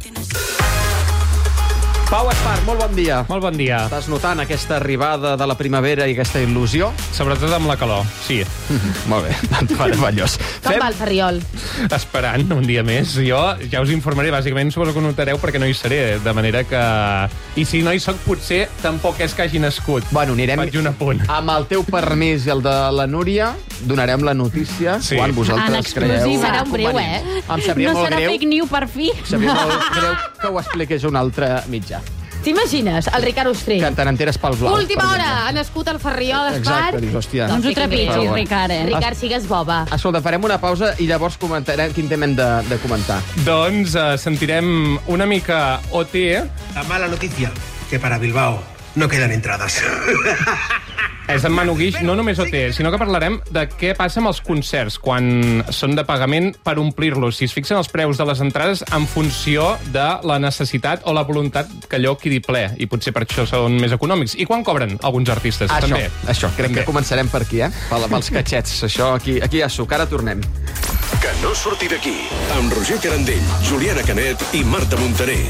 Pau Espart, molt bon dia. Molt bon dia. Estàs notant aquesta arribada de la primavera i aquesta il·lusió? Sobretot amb la calor, sí. Molt bé, meravellós. Com va el Ferriol? Esperant un dia més. Jo ja us informaré, bàsicament suposo que ho notareu perquè no hi seré, de manera que... I si no hi soc, potser tampoc és que hagi nascut. Bueno, anirem... Faig un apunt. Amb el teu permís i el de la Núria, donarem la notícia Sí. quan En vosaltres exclusiva. creieu... Serà un breu, convenient. eh? Em sabria No molt serà greu, fake news per fi. em sabria molt greu que ho expliqués un altre mitjà. T'imagines? El Ricard Ostrell. Que te n'enteres pel blau. Última per hora, exemple. ha nascut el Ferriol Espart. Exacte, dius, hòstia. No ens ho sé quin trepitgis, greu. Ricard, eh? Ricard, sigues boba. Escolta, farem una pausa i llavors comentarem quin tema hem de, de comentar. Doncs eh, sentirem una mica O T. La mala noticia, que para Bilbao no quedan entradas. És en Manu Guix, no només O T, sinó que parlarem de què passa amb els concerts quan són de pagament per omplir-los. Si es fixen els preus de les entrades en funció de la necessitat o la voluntat que allò quedi ple, i potser per això són més econòmics. I quan cobren alguns artistes, Això, també. això, crec També. que començarem per aquí, eh? Pel- Pels catxets, això, aquí, aquí hi ha suc, ara tornem. Que no surti d'aquí, amb Roger Carandell, Juliana Canet i Marta Montaner.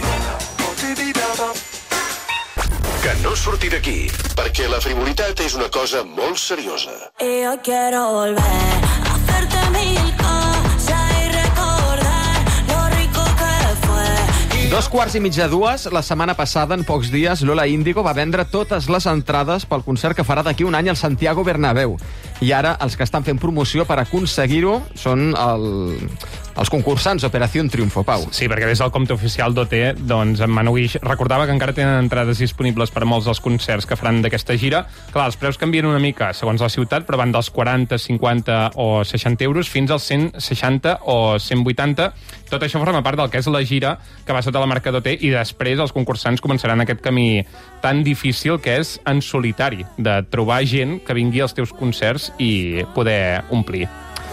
Que no surti d'aquí, perquè la frivolitat és una cosa molt seriosa. Y yo quiero volver a hacerte mil cosas y recordar lo rico que fue. Dos quarts i mig de dues, la setmana passada, en pocs dies, Lola Índigo va vendre totes les entrades pel concert que farà d'aquí un any al Santiago Bernabéu. I ara els que estan fent promoció per aconseguir-ho són el, els concursants Operació Triunfo, Pau. Sí, perquè des del compte oficial d'O T, doncs en Manu Guix recordava que encara tenen entrades disponibles per a molts dels concerts que faran d'aquesta gira. Clar, els preus canvien una mica segons la ciutat, però van dels quaranta, cinquanta o seixanta euros fins als cent seixanta o cent vuitanta. Tot això forma part del que és la gira que va sota la marca d'O T, i després els concursants començaran aquest camí tan difícil que és en solitari, de trobar gent que vingui als teus concerts i poder omplir.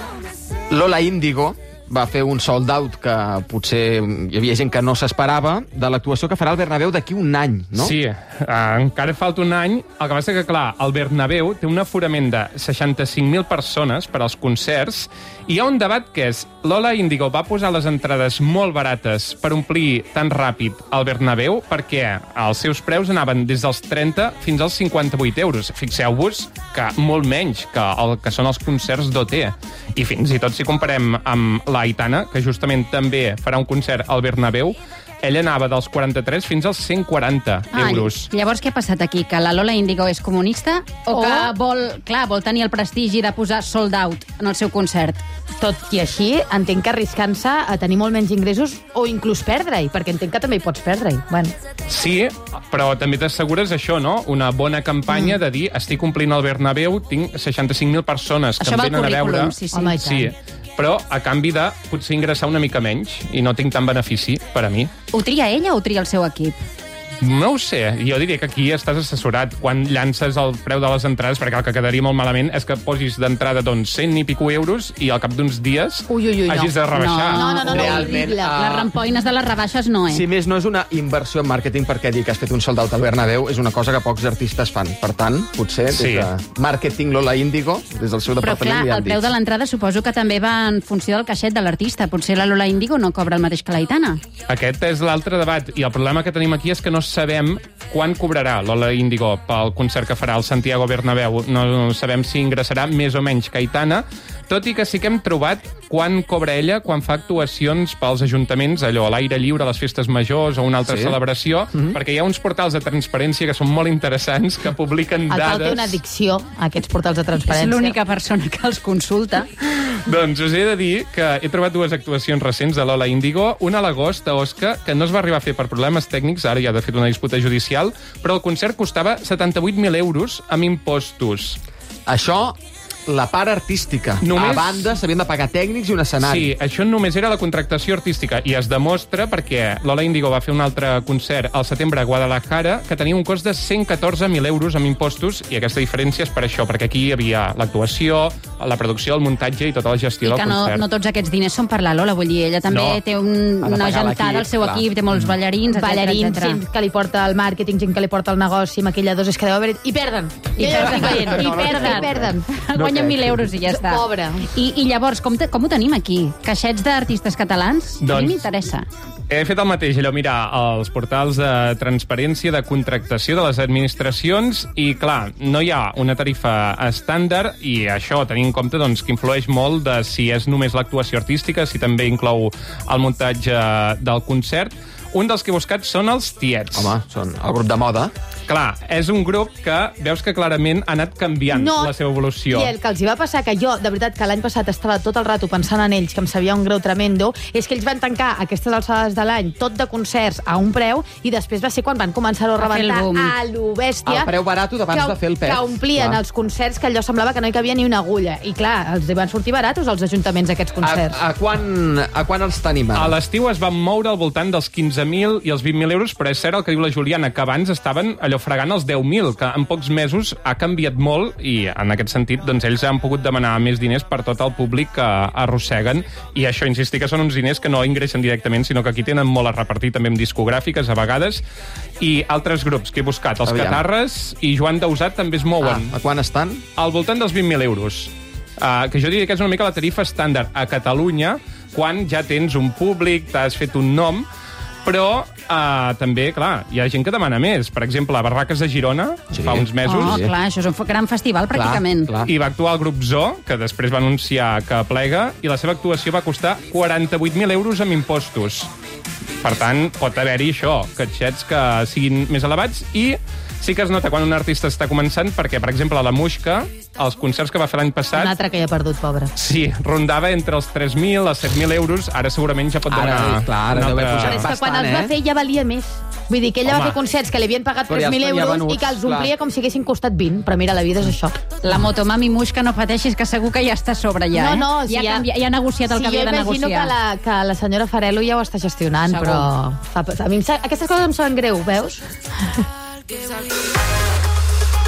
Lola Índigo va fer un sold out que potser hi havia gent que no s'esperava, de l'actuació que farà el Bernabéu d'aquí un any, no? Sí, uh, encara falta un any. El que passa que, clar, el Bernabéu té un aforament de seixanta-cinc mil persones per als concerts i hi ha un debat que és Lola Índigo va posar les entrades molt barates per omplir tan ràpid el Bernabéu perquè els seus preus anaven des dels trenta fins als cinquanta-vuit euros. Fixeu-vos que molt menys que el que són els concerts d'O T. I fins i tot si comparem amb la Aitana, que justament també farà un concert al Bernabéu, ella anava dels quaranta-tres fins als cent quaranta euros. Ai, llavors què ha passat aquí? Que la Lola Índigo és comunista o, o que vol, clar, vol tenir el prestigi de posar sold out en el seu concert? Tot i així, entenc que arriscant-se a tenir molt menys ingressos o inclús perdre-hi, perquè entenc que també hi pots perdre-hi. Bueno. Sí, però també t'assegures això, no? Una bona campanya mm. de dir estic complint el Bernabéu, tinc seixanta-cinc mil persones que això em venen a veure. Sí, sí. Home, sí. Però a canvi de potser ingressar una mica menys i no tinc tant benefici per a mi. Ho tria ella o ho tria el seu equip? No ho sé, jo diria que aquí estàs assessorat quan llances el preu de les entrades, perquè el que quedaria molt malament és que posis d'entrada doncs cent i pico euros i al cap d'uns dies ui, ui, ui, hagis de rebaixar. No, no, no, no, Realment, no. Uh... Les rampoines de les rebaixes no, eh? Si més no és una inversió en màrqueting, perquè dir que has fet un sold out al Bernabéu és una cosa que pocs artistes fan. Per tant, potser des sí. de màrqueting Lola Índigo, des del seu Però departament clar, li han el preu dit. de l'entrada suposo que també va en funció del caixet de l'artista. Potser la Lola Índigo no cobra el mateix que l'Aitana. Aquest és l'altre debat, i el problema que tenim aquí és que no sabem quan cobrarà Lola Índigo pel concert que farà al Santiago Bernabéu. No sabem si ingressarà més o menys que Aitana, tot i que sí que hem trobat quan cobra ella quan fa actuacions pels ajuntaments, allò a l'aire lliure, a les festes majors o una altra sí? celebració, mm-hmm. perquè hi ha uns portals de transparència que són molt interessants, que publiquen el dades... El Pau té una addicció a aquests portals de transparència. És l'única persona que els consulta. Doncs us he de dir que he trobat dues actuacions recents de Lola Índigo, una a l'agost a Osca, que no es va arribar a fer per problemes tècnics, ara ja ha de fet una disputa judicial, però el concert costava setanta-vuit mil euros amb impostos. Això, la part artística. Només... A banda, s'havien de pagar tècnics i un escenari. Sí, això només era la contractació artística, i es demostra perquè Lola Índigo va fer un altre concert al setembre a Guadalajara que tenia un cost de cent catorze mil euros amb impostos, i aquesta diferència és per això, perquè aquí hi havia l'actuació, la producció, el muntatge i tota la gestió I del que no, concert. no tots aquests diners són per la Lola, vull dir, ella també No. té un, Ha de una pagar gentada l'equip, al seu clar. equip, té molts ballarins, Ballarins, etcètera, gent que li porta el màrqueting, gent que li porta el negoci, maquilladors, és que deu haver... I perden. I Jo ja perden. estic veient. I I perden. I perden. Guanyen mil euros i ja està. Pobre. I, i llavors, com, te, com ho tenim aquí? Caixets d'artistes catalans? A mi Doncs- m'interessa. He fet el mateix, allò, mirar els portals de transparència, de contractació de les administracions, i, clar, no hi ha una tarifa estàndard, i això, tenint en compte, doncs, que influeix molt de si és només l'actuació artística, si també inclou el muntatge del concert. Un dels que he buscat són els Tiets. Home, són el grup de moda. Clar, és un grup que veus que clarament ha anat canviant No, la seva evolució. I el que els hi va passar, que jo, de veritat, que l'any passat estava tot el rato pensant en ells, que em sabia un greu tremendo, és que ells van tancar aquestes alçades de l'any tot de concerts a un preu, i després va ser quan van començar-ho a A fer el rebentar boom. a lo bèstia. El preu barat d'abans que, de fer el pet. Que omplien Clar. els concerts, que allò semblava que no hi cabia ni una agulla. I clar, els van sortir baratos als ajuntaments aquests concerts. A, a, quan, a quan els tenim ara? A l'estiu es van moure al voltant dels quinze mil i els vint mil euros, però és cert el que diu la Juliana, que abans estaven allò fregant els deu mil, que en pocs mesos ha canviat molt, i en aquest sentit doncs, ells han pogut demanar més diners per tot el públic que arrosseguen, i això, insistir que són uns diners que no ingressen directament, sinó que aquí tenen molt a repartir també amb discogràfiques a vegades, i altres grups que he buscat, els Aviam. Catarres i Joan Dausat també es mouen. Ah, a quan estan? Al voltant dels vint mil euros. Uh, que jo diria que és una mica la tarifa estàndard a Catalunya, quan ja tens un públic, t'has fet un nom, però uh, també, clar, hi ha gent que demana més. Per exemple, a Barraques de Girona, Sí. fa uns mesos, Oh, clar, això és un gran festival, pràcticament. clar. i va actuar el grup Zoo, que després va anunciar que plega, i la seva actuació va costar quaranta-vuit mil euros amb impostos. Per tant, pot haver-hi això, caixets que siguin més elevats, i sí que es nota quan un artista està començant, perquè, per exemple, la Muixca, els concerts que va fer l'any Un passat, altre que hi ha perdut, pobre. sí, rondava entre els tres mil a set mil euros, ara segurament ja pot Ara, donar... clar, ara una deu haver altra- pujat Però és que bastant, quan els va eh? fer ja valia més. Vull dir que ella Home. va fer concerts que li havien pagat Però ja tres mil els tenia euros venuts, i que els omplia clar. com si haguessin costat vint. Però mira, la vida és això. La Motomami Muixca, no pateixis, que segur que ja està a sobre ja, no, eh? no, si ja, ja, canvia, ja ha negociat el sí, que havia de jo imagino negociar. que la, que la senyora Farelo ja ho està gestionant, Segur. però fa, a mi em sa- aquestes coses em saben greu, veus?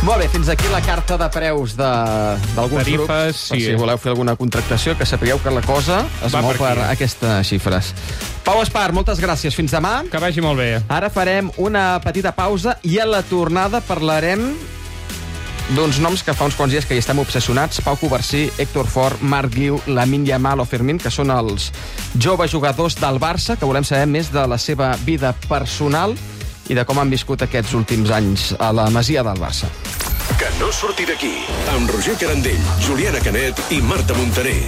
Molt bé, fins aquí la carta de preus de- d'alguns Tarifes, grups. Per sí. si voleu fer alguna contractació, que sapigueu que la cosa es Va mou per per, aquí. per aquestes xifres. Pau Espar, moltes gràcies. Fins demà. Que vagi molt bé. Ara farem una petita pausa i a la tornada parlarem d'uns noms que fa uns quants dies que hi estem obsessionats. Pau Covarsí, Héctor Fort, Marc Guiu, Lamine Yamal o Fermín, que són els joves jugadors del Barça, que volem saber més de la seva vida personal i de com han viscut aquests últims anys a la Masia del Barça. Que no surti d'aquí, amb Roger Carandell, Juliana Canet i Marta Montaner.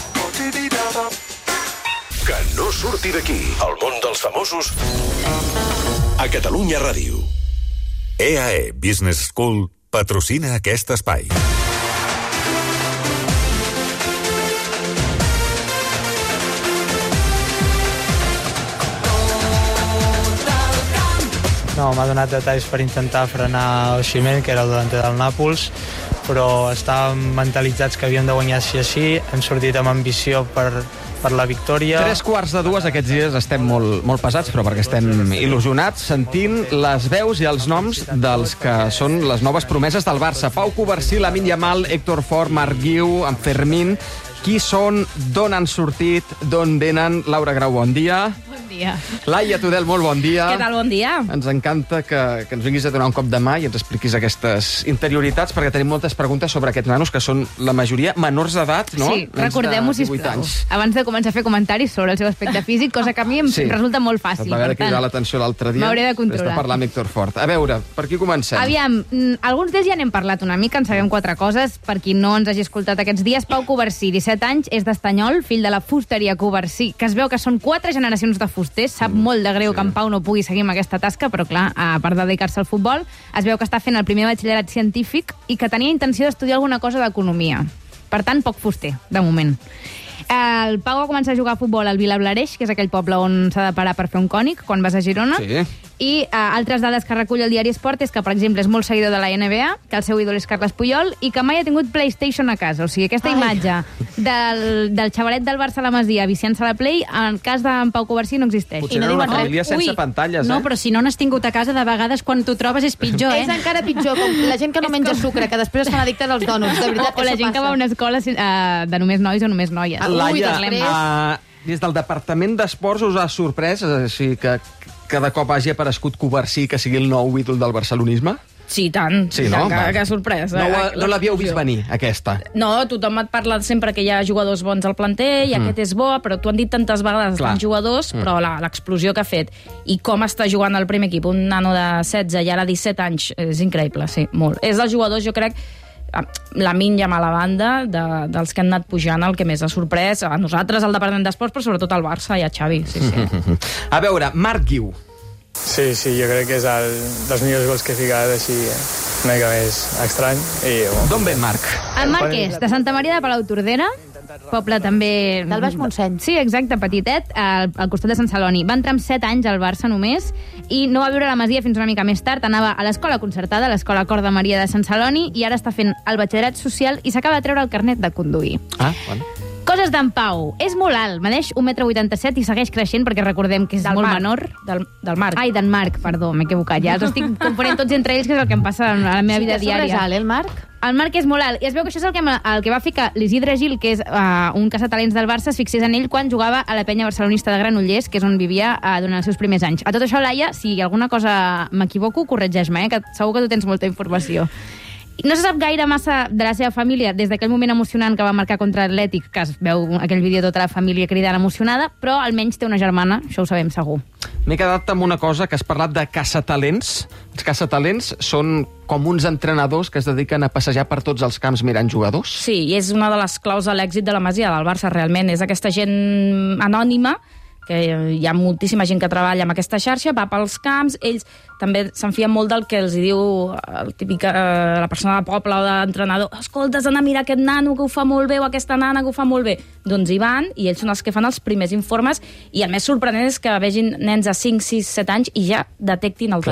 Que no surti d'aquí, el món dels famosos a Catalunya Ràdio. E A E Business School patrocina aquest espai. No, m'ha donat detalls per intentar frenar Osimhen, que era el delanter del Nàpols, però estàvem mentalitzats que havíem de guanyar sí o sí, hem sortit amb ambició per, per la victòria. Tres quarts de dues aquests dies estem molt, molt pesats, però perquè estem il·lusionats sentint les veus i els noms dels que són les noves promeses del Barça. Pau Covarsí, Lamine Yamal, Héctor Fort, Marc Guiu, en Fermín. Qui són, d'on han sortit, d'on venen? Laura Grau, bon dia. Bon dia. Laia Tudel, molt bon dia. Què tal, bon dia? Ens encanta que, que ens vinguis a donar un cop de mà i ens expliquis aquestes interioritats, perquè tenim moltes preguntes sobre aquests nanos, que són la majoria menors d'edat, no? Sí, recordem-ho, sisplau, abans de començar a fer comentaris sobre el seu aspecte físic, cosa que a mi em Sí. resulta molt fàcil. Et va haver de per tant, cridar l'atenció l'altre dia. m'hauré de controlar. Des de parlar amb Héctor Fort. A veure, per qui comencem? Aviam, mm, alguns d'ells ja n'hem parlat una mica, en sabem quatre coses, per qui no ens hagi escoltat aquests dies. Pau Covarsí, disset anys, és d'Estanyol, fill de la fusteria Covarsí, que es veu que són quatre generacions de fusters. Sap molt de greu sí. que en Pau no pugui seguir amb aquesta tasca, però clar, a part de dedicar-se al futbol, es veu que està fent el primer batxillerat científic i que tenia intenció d'estudiar alguna cosa d'economia. Per tant, poc fuster, de moment. El Pau va començar a jugar a futbol al Vilablareix, que és aquell poble on s'ha de parar per fer un cònic, quan vas a Girona. Sí. I uh, altres dades que recull el diari Esport és que, per exemple, és molt seguidor de la N B A, que el seu ídol és Carles Puyol, i que mai ha tingut PlayStation a casa. O sigui, aquesta Ai. imatge del, del xavalet del Barça a la Masia viciant-se a la Play, en el cas d'en Pau Covarsí no existeix. Potser era una família sense pantalles, No, eh? però si no n'has tingut a casa, de vegades quan t'ho trobes és pitjor, eh? És encara pitjor, com la gent que no menja sucre, que després es fan addictes als dònuts, de veritat. O, o la gent que va a una escola uh, de només nois o només noies. Laia, uh, des del Departament d'Esports us ha sorprès, així que cada cop hagi aparegut Covarsí, que sigui el nou ídol del barcelonisme? Sí, tant. Sí, no? Que, que sorpresa. No, ho- no l'havíeu vist venir, aquesta? No, tothom et parla sempre que hi ha jugadors bons al planter i Mm. aquest és bo, però t'ho han dit tantes vegades Clar. tants jugadors, Mm. però la- l'explosió que ha fet i com està jugant al primer equip, un nano de setze i ara disset anys, és increïble, sí, molt. És dels jugadors, jo crec, la Minya a la banda de, dels que han anat pujant, el que més ha sorprès a nosaltres, al Departament d'Esports, però sobretot al Barça i a Xavi. Sí, sí. A veure, Marc Guiu. Sí, sí, jo crec que és el dels millors gols que he ficat així una mica més estrany. D'on ve Marc? El Marc és de Santa Maria de Palautordera, poble també... Del Baix Montseny. Sí, exacte, petitet, al, al costat de Sant Celoni. Va entrar amb set anys al Barça només i no va viure a la Masia fins una mica més tard. Anava a l'escola concertada, a l'escola Cor de Maria de Sant Celoni, i ara està fent el batxillerat social i s'acaba de treure el carnet de conduir. Ah, bueno. Coses d'en Pau. És molt alt, medeix un metre vuitanta-set i segueix creixent perquè recordem que és Del molt Marc. menor. Del, del Marc. Ai, d'en Marc, perdó, m'he equivocat. Ja els estic confonent tots entre ells, que és el que em passa en la meva Sí, vida que sobre diària. és alt, eh, el Marc? El Marc és molt alt. I es veu que això és el que, el que va fer que l'Isidre Gil, que és uh, un caçatalents del Barça, es fixés en ell quan jugava a la penya barcelonista de Granollers, que és on vivia uh, durant els seus primers anys. A tot això, Laia, si alguna cosa m'equivoco, corregeix-me, eh, que segur que tu tens molta informació. No se sap gaire massa de la seva família des d'aquell moment emocionant que va marcar contra Atlètic, que es veu aquell vídeo tota la família cridant emocionada, però almenys té una germana, això ho sabem segur. M'he quedat amb una cosa que has parlat de caçatalents. Els caçatalents són com uns entrenadors que es dediquen a passejar per tots els camps mirant jugadors. Sí, i és una de les claus de l'èxit de la Masia del Barça, realment. És aquesta gent anònima, que hi ha moltíssima gent que treballa amb aquesta xarxa, va pels camps, ells també se'n fien molt del que els hi diu el típic, eh, la persona de poble o de l'entrenador. Escolta, has d'anar a mirar aquest nano que ho fa molt bé o aquesta nana que ho fa molt bé. Doncs hi van, i ells són els que fan els primers informes, i el més sorprenent és que vegin nens de cinc, sis, set anys i ja detectin el talent.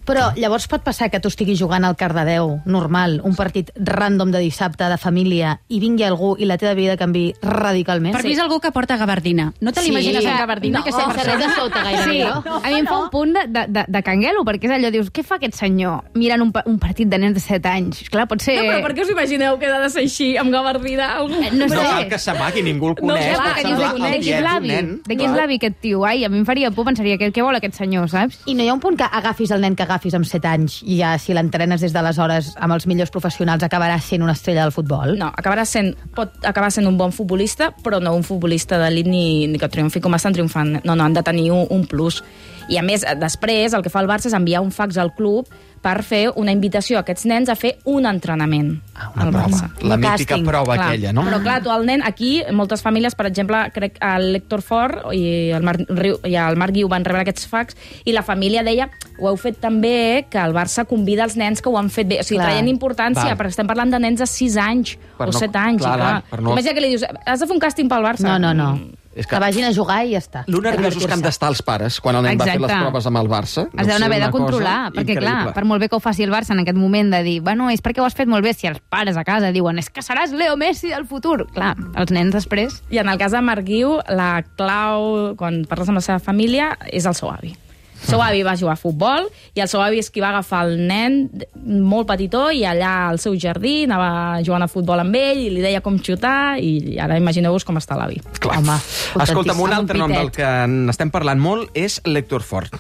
Però llavors pot passar que tu estiguis jugant al Cardedeu, normal, un partit random de dissabte, de família, i vingui algú i la teva vida canvi radicalment? Per mi és algú que porta gabardina. No te l'imagines Sí. amb gabardina? No, que sempre sense res de sota gairebé, Sí, no? a mi em fa un punt de, de, de, de canguelo, perquè és allò, dius, què fa aquest senyor mirant un, pa- un partit de nens de set anys? Clar, pot ser... No, però per què us imagineu que ha de ser així, amb gabardina? Algú... No sé. No cal que s'amagui, ningú el No, coneix. clar, pot que dius, semblar, de, de qui "Ah, és ets un l'avi? nen". De qui és l'avi aquest tio? Ai, a mi em faria por, pensaria, què, què vol aquest senyor, saps? I no hi ha un punt que agafis el nen que agafis amb set anys i ja, si l'entrenes des d'aleshores amb els millors professionals, acabarà sent una estrella del futbol? No, acabarà sent, pot acabar sent un bon futbolista, però no un futbolista d'elit ni, ni que triomfi com estan triomfant. No, no, han de tenir un, un plus. I a més, després, el que fa el Barça és enviar un fax al club per fer una invitació a aquests nens a fer un entrenament al Barça. La Un mítica càsting, prova clar. aquella, no? Però clar, tu el nen, aquí, moltes famílies, per exemple, crec que el Héctor Fort i el Marc, Riu, i el Marc Guiu van rebre aquests fax i la família deia, ho heu fet tan bé que el Barça convida els nens que ho han fet bé. O sigui, Clar. traient importància, Val. perquè estem parlant de nens de sis anys Per o no- set anys. clar, i clar, clar, per no- Imagina que li dius, has de fer un càsting pel Barça. No, no, no. És Que vagin a jugar i ja està. Lo nerviosos que han d'estar els pares quan el nen va fer les Exacte. proves amb el Barça. Es deuen haver de controlar, perquè clar, increïble. per molt bé que ho faci el Barça en aquest moment de dir, bueno, és perquè ho has fet molt bé, si els pares a casa diuen, és que seràs Leo Messi del futur. Clar, els nens després... I en el cas de Marc Guiu, la clau, quan parles amb la seva família, és el seu avi. El seu avi va jugar a futbol i el seu avi és qui va agafar el nen molt petitó i allà al seu jardí anava jugant a futbol amb ell i li deia com xutar i ara imagineu-vos com està l'avi. Clar. Home, Escolta'm, un contentíssim. altre nom del que n'estem parlant molt és l'Héctor Fort,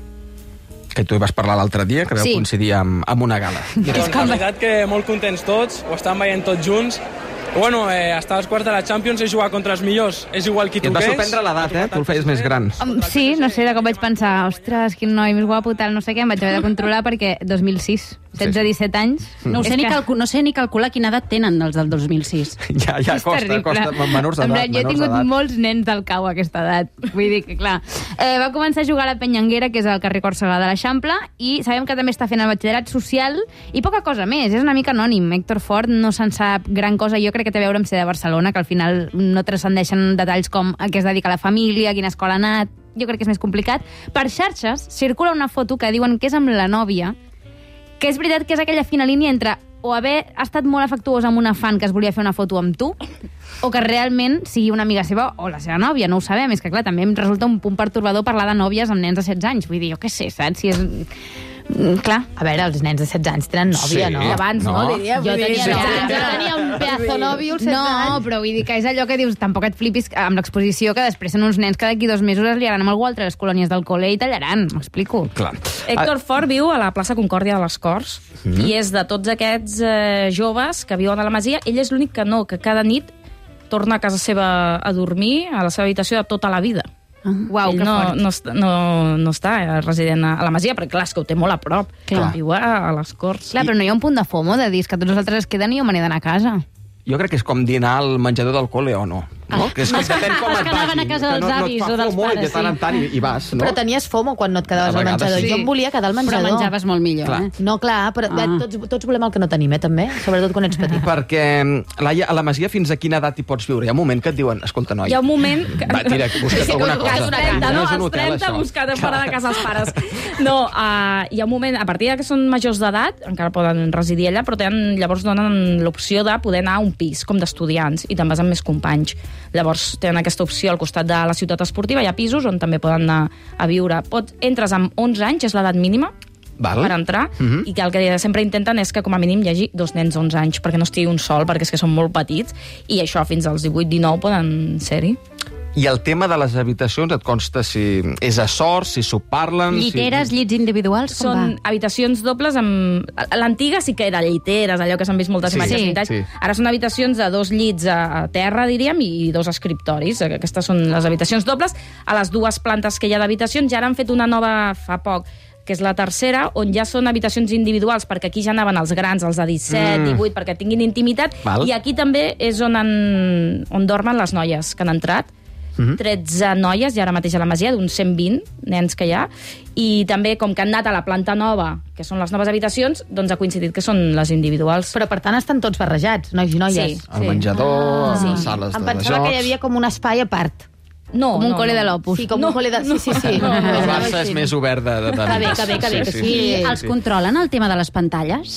que tu hi vas parlar l'altre dia, que vau Sí. coincidir amb, amb una gala. Doncs la veritat que molt contents tots, ho estan veient tots junts. Bueno, eh, estar als quarts de la Champions és jugar contra els millors. És igual qui I et va toqués. sorprendre l'edat, eh? Tu el feies més gran. Um, sí, no sé, de cop vaig pensar, ostres, quin noi més guapo, tal, no sé què, em vaig haver de controlar perquè dos mil sis, setze disset anys... No, ho sé és ni que- calcu no sé ni calcular quina edat tenen els del dos mil sis. Ja, ja És costa, terrible. costa, menors En d'edat. plan, jo he menors tingut d'edat. molts nens del cau a aquesta edat. Vull dir que, clar, eh, va començar a jugar a la Penyanguera, que és al carrer Còrsega de l'Eixample, i sabem que també està fent el batxillerat social, i poca cosa més, és una mica anònim. Héctor Fort no se'n sap gran cosa, jo crec que té a veure amb ser de Barcelona, que al final no transcendeixen detalls com a què es dedica a la família, a quina escola ha anat, jo crec que és més complicat. Per xarxes circula una foto que diuen que és amb la nòvia, que és veritat que és aquella fina línia entre o haver estat molt afectuós amb una fan que es volia fer una foto amb tu, o que realment sigui una amiga seva o la seva nòvia, no ho sabem. És que, clar, també em resulta un punt pertorbador parlar de nòvies amb nens de setze anys. Vull dir, jo què sé, saps? Si és... Mm, clar. A veure, els nens de setze anys tenen nòvia, Sí, no? I abans, no, no. diria. Jo tenia, Sí. no, jo tenia un pedazo nòvio als setze No, anys. però vull dir que és allò que dius, tampoc et flipis amb l'exposició, que després són uns nens que d'aquí dos mesos es liaran amb algú altre a les colònies del col·le i tallaran, m'explico. Clar. Héctor Fort viu a la plaça Concòrdia de les Corts Mhm. i és de tots aquests eh, joves que viuen a la Masia, ell és l'únic que no, que cada nit torna a casa seva a dormir, a la seva habitació de tota la vida. Uau, Ell que no, fort. no, està- no, no està resident a, a la Masia, perquè clar, és que ho té molt a prop. Clar. Viu a, a les Corts. Clar, però no hi ha un punt de FOMO de dir és que tots els altres es queden i jo me n'he d'anar a casa. Jo crec que és com dinar al menjador del col·le o no. no? Que és que depèn com Els et que anaven vagi. a casa que dels no, no et avis fa o dels FOMO i de pares, tant en sí. tant hi, hi vas, no? Però tenies FOMO quan no et quedaves A al vegades menjador. sí. Jo em volia quedar al Però menjador. menjaves molt millor, Clar. eh? No, clar, però Ah. ah. tots, tots volem el que no tenim, eh, també? Sobretot quan ets petit. Perquè, Laia, a la Masia fins a quina edat hi pots viure? Hi ha un moment que et diuen, escolta, noi... Hi ha un moment... Que... Va, tira, busca't alguna cosa. Als trenta, no? és un Als hotel, trenta, això. buscant fora de casa els pares. No, uh, hi ha un moment, a partir de que són majors d'edat, encara poden residir allà, però tenen, llavors donen l'opció de poder anar a un pis, com d'estudiants, i te'n vas amb més companys. Llavors tenen aquesta opció al costat de la ciutat esportiva, hi ha pisos on també poden anar a viure. Pots, entres amb onze anys, és l'edat mínima, Val. per entrar, Mhm. i que el que sempre intenten és que com a mínim hi hagi dos nens onze anys, perquè no estigui un sol, perquè és que són molt petits, i això fins als divuit dinou poden ser-hi. I el tema de les habitacions, et consta si és a sort, si s'ho parlen... Lliteres, si... llits individuals, com Són va? habitacions dobles amb... L'antiga sí que era lliteres, allò que s'han vist moltes Sí, imatges sí, vintage. sí. Ara són habitacions de dos llits a a terra, diríem, i dos escriptoris. Aquestes són les habitacions dobles. A les dues plantes que hi ha d'habitacions ja han fet una nova fa poc, que és la tercera, on ja són habitacions individuals, perquè aquí ja anaven els grans, els de disset, Mm. divuit, perquè tinguin intimitat, Val. i aquí també és on, han, on dormen les noies que han entrat. Mhm. tretze noies, i ara mateix a la Masia, d'uns cent vint nens que hi ha, i també, com que han anat a la planta nova, que són les noves habitacions, doncs ha coincidit que són les individuals. Però, per tant, estan tots barrejats, nois i noies. Sí, El menjador, Ah, les sí. sales Em de, de pensava jocs... que hi havia com un espai a part. No, com un no, col·le no. de l'Opus. Sí, com un col·le de... Sí, sí, sí. El Barça és més obert de, de, de Que bé, mides. que bé, que bé, que sí. I els controlen el tema de les pantalles?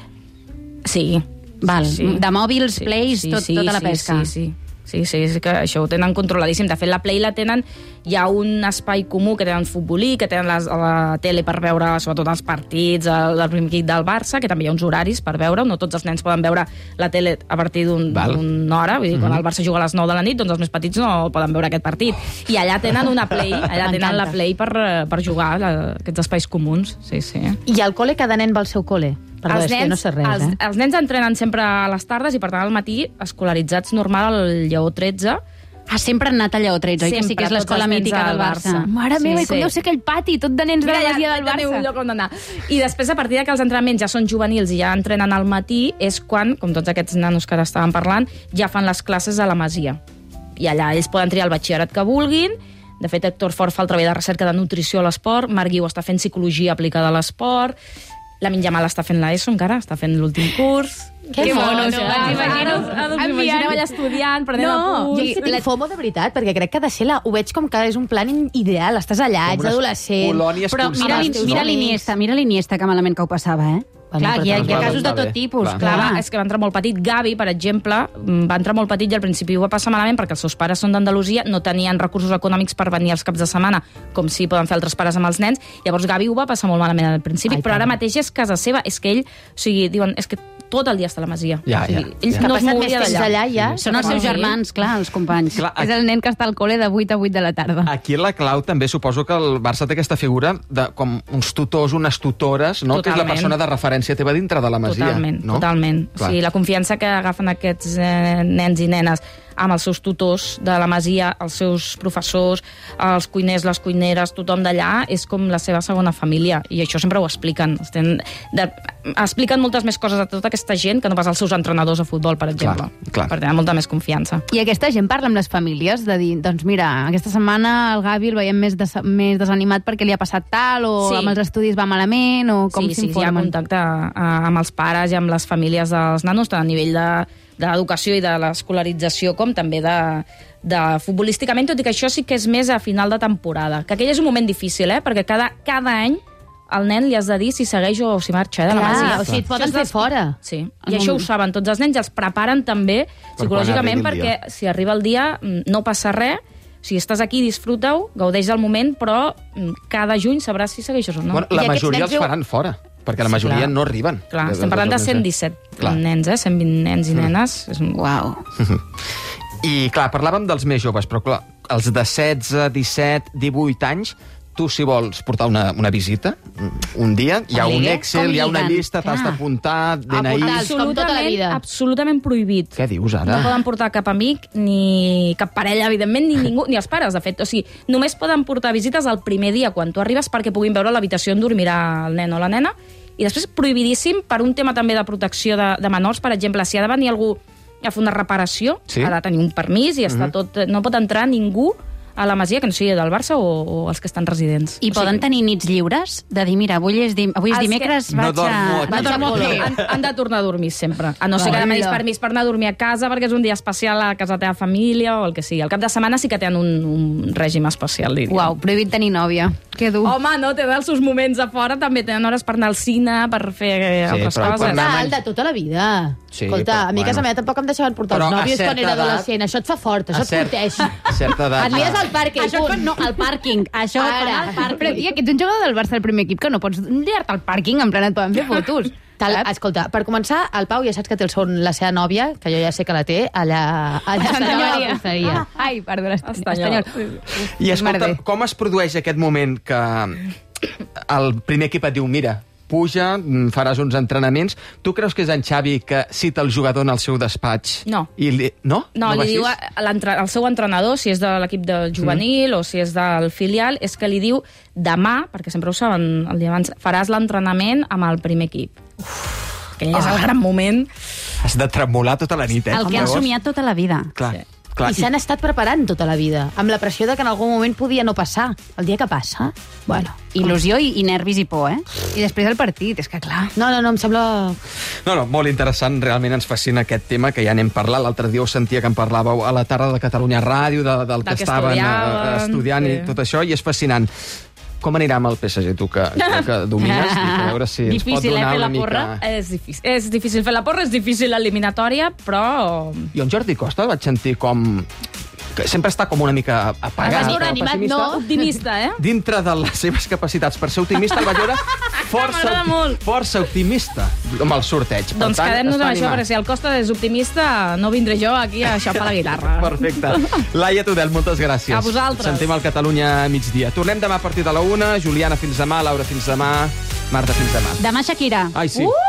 Sí. Val. Sí. De mòbils, Sí, plays, sí, tot, sí, tota la sí, pesca. Sí, sí. Sí, sí, sí, que això ho tenen controladíssim. De fet, la Play la tenen... Hi ha un espai comú que tenen futbolí, que tenen les, la tele per veure, sobretot els partits, el, el primer equip del Barça, que també hi ha uns horaris per veure. No tots els nens poden veure la tele a partir d'un- Val. d'una hora. Vull dir, quan Mhm. el Barça juga a les nou de la nit, doncs els més petits no poden veure aquest partit. I allà tenen una Play, allà tenen la Play per, per jugar a aquests espais comuns. Sí, sí. I al col·le cada nen va al seu col·le? Perdó, és que no sé res, els, eh? els nens entrenen sempre a les tardes i, per tant, al matí, escolaritzats normal al Lleó tretze. Ah, sempre han anat a Lleó tretze, oi? Que sí que és Sempre, l'escola tots els nens mítica del del Barça. Barça. Mare meva, i com deu ser aquell pati, tot de nens de la Mira, masia ja del teniu un Barça. lloc on anar. I després, a partir de que els entrenaments ja són juvenils i ja entrenen al matí, és quan, com tots aquests nanos que ara estàvem parlant, ja fan les classes a la masia. I allà ells poden triar el batxillerat que vulguin. De fet, Héctor Fort fa el treball de recerca de nutrició a l'esport, Marc Guiu està fent psicologia aplicada a l'esport, la Minjamal està fent l'ESO encara, està fent l'últim curs. Que mono, no, ja. Ara us imagineu allà estudiant, prenent No, jo apunts. és que tinc FOMO de veritat, perquè crec que ha de ser la... Ho veig com que és un plan ideal. Estàs allà, ets unes adolescent... colònies Però mira, Amb els l'Ini- teus mira amics. l'Iniesta, mira l'Iniesta, que malament que ho passava, eh? Bueno, Clar, però hi ha, també hi ha va casos de estar tot bé, tipus. clar. Clar, Clar, va, és que va entrar molt petit. Gavi, per exemple, va entrar molt petit i al principi ho va passar malament perquè els seus pares són d'Andalusia, no tenien recursos econòmics per venir els caps de setmana, com si poden fer altres pares amb els nens. Llavors Gavi ho va passar molt malament al principi, Ai, però ara pobre. mateix és casa seva. És que ell, o sigui, diuen, és que tot el dia està a la masia. Ja, o sigui, ja, ell ja. no Que ha es passat movia més temps d'allà. allà, ja. són els seus Sí. germans, clar, els companys. Clar, És el nen que està al col·le de vuit a vuit de la tarda. Aquí la clau també suposo que el Barça té aquesta figura de com uns tutors, unes tutores, no? Que és la Totalment. persona de referència teva dintre de la masia. Totalment, no? totalment. Clar. O sigui, la confiança que agafen aquests eh, nens i nenes amb els seus tutors de la masia, els seus professors, els cuiners, les cuineres, tothom d'allà, és com la seva segona família. I això sempre ho expliquen. Estem de, expliquen moltes més coses a tota aquesta gent que no pas als seus entrenadors de futbol, per exemple. Clar, clar. Per tenir molta més confiança. I aquesta gent parla amb les famílies de dir, doncs mira, aquesta setmana el Gavi el veiem més, des, més desanimat perquè li ha passat tal, o Sí. amb els estudis va malament, o com sí, sí, sí, hi ha s'informen. contacte eh, amb els pares i amb les famílies dels nanos, tant a nivell de, de l'educació i de l'escolarització, com també de, de futbolísticament, tot i que això sí que és més a final de temporada. Que aquell és un moment difícil, eh? Perquè cada, cada any al nen li has de dir si segueix o si marxa eh, de la Clar, masia. o sigui, et poden fer fora. Sí, i això ho saben tots els nens i els preparen també psicològicament quan arribi el perquè si arriba el dia mm, no passa res. Si estàs aquí, disfruta-ho, gaudeix del moment, però mm, cada juny sabràs si segueixes o no. Bueno, la I aquests majoria nens els veu- faran fora, perquè la Sí, majoria clar. no arriben. Clar, estem parlant de cent disset Clar. nens, eh? cent vint nens i nenes. És un... Uau. I, clar, parlàvem dels més joves, però, clar, els de setze, disset, divuit anys, tu, si vols portar una, una visita un dia, hi ha Com un ligue? Excel, Com hi ha una liguen? llista, t'has Clar. d'apuntar, D N I... Apuntar-los, com tota la vida. Absolutament prohibit. Què dius, No ara? poden portar cap amic, ni cap parella, evidentment, ni ningú, ni els pares, de fet. O sigui, només poden portar visites el primer dia, quan tu arribes, perquè puguin veure l'habitació on dormirà el nen o la nena. I després, prohibidíssim, per un tema també de protecció de, de menors, per exemple, si ha de venir algú a fer una reparació, Sí. ha de tenir un permís i està Mhm. tot... No pot entrar ningú a la masia que no sigui del Barça o, o els que estan residents. I o poden tenir nits lliures? De dir, mira, avui és, dim avui és Els que- dimecres, No vaig dormo a... aquí. vaig a No, Polo. han, han de tornar a dormir sempre. A no ser que Hola. demanis permís per anar a dormir a casa perquè és un dia especial a casa de la teva família o el que sigui. Al cap de setmana sí que tenen un, un règim especial, diria. Uau, prohibit tenir nòvia. Que dur. Home, no, tenen els seus moments a fora, també tenen hores per anar al cine, per fer eh, Sí, altres però coses. per anar- Tal, de tota la vida. Sí, Escolta, però, a mi a casa bueno. meva tampoc em deixaven portar Però els a nòvios quan certa era edat- adolescent. Això et fa fort, això A et cert- protegeix. a certa edat, Et lies va. al parc, Això et fan, no, al pàrquing. Això et fan Ara. al pàrquing. Però, tia, que ets un jugador del Barça del primer equip, que no pots liar-te al pàrquing, en plan et poden fer fotos. Tal, escolta, per començar, el Pau ja saps que té el son, la seva nòvia, que jo ja sé que la té, allà, allà A Santa a la Maria. posteria. Ah, ai, perdó, l'Estanyol. Estanyol. I escolta, Merder. com es produeix aquest moment que el primer equip et diu, mira, puja, mm, faràs uns entrenaments. Tu creus que és en Xavi que cita el jugador en el seu despatx? No. I li... No? No, va li així? diu a- a l'entre- al seu entrenador, si és de l'equip de juvenil mm. o si és del filial, és que li diu demà, perquè sempre ho saben el dia abans, faràs l'entrenament amb el primer equip. Uf, aquell és el gran moment. Has de tremolar tota la nit, eh? El que han Llavors, somiat tota la vida. Clar. Clar, I s'han estat preparant tota la vida, amb la pressió de que en algun moment podia no passar. El dia que passa, bueno... Il·lusió i, i nervis i por, eh? I després el partit, és que clar... No, no, no, em sembla... No, no, molt interessant, realment ens fascina aquest tema, que ja n'hem parlat. L'altre dia ho sentia que en parlàveu a la tarda de Catalunya Ràdio, de, del, del que, que estaven estudiaven, estudiant sí. i tot això, i és fascinant. Com anirà amb el P S G, tu, que, que, que domines? Dic, a veure si ens difícil, eh, pot donar fer la una porra. mica... És difícil. és difícil fer la porra, és difícil l'eliminatòria, però... Jo en Jordi Costa vaig sentir com... que sempre està com una mica apagat. Ah, animat, no, optimista, eh? Dintre de les seves capacitats per ser optimista, el vaig veure força, molt. força optimista amb el sorteig. Per doncs quedem-nos amb això, perquè si el Costa és optimista, no vindré jo aquí a xafar la guitarra. Perfecte. Laia Tudel, moltes gràcies. A vosaltres. Sentim el Catalunya a migdia. Tornem demà a partir de la una. Juliana, fins demà. Laura, fins demà. Marta, fins demà. Demà Shakira. Ai, sí. Uh!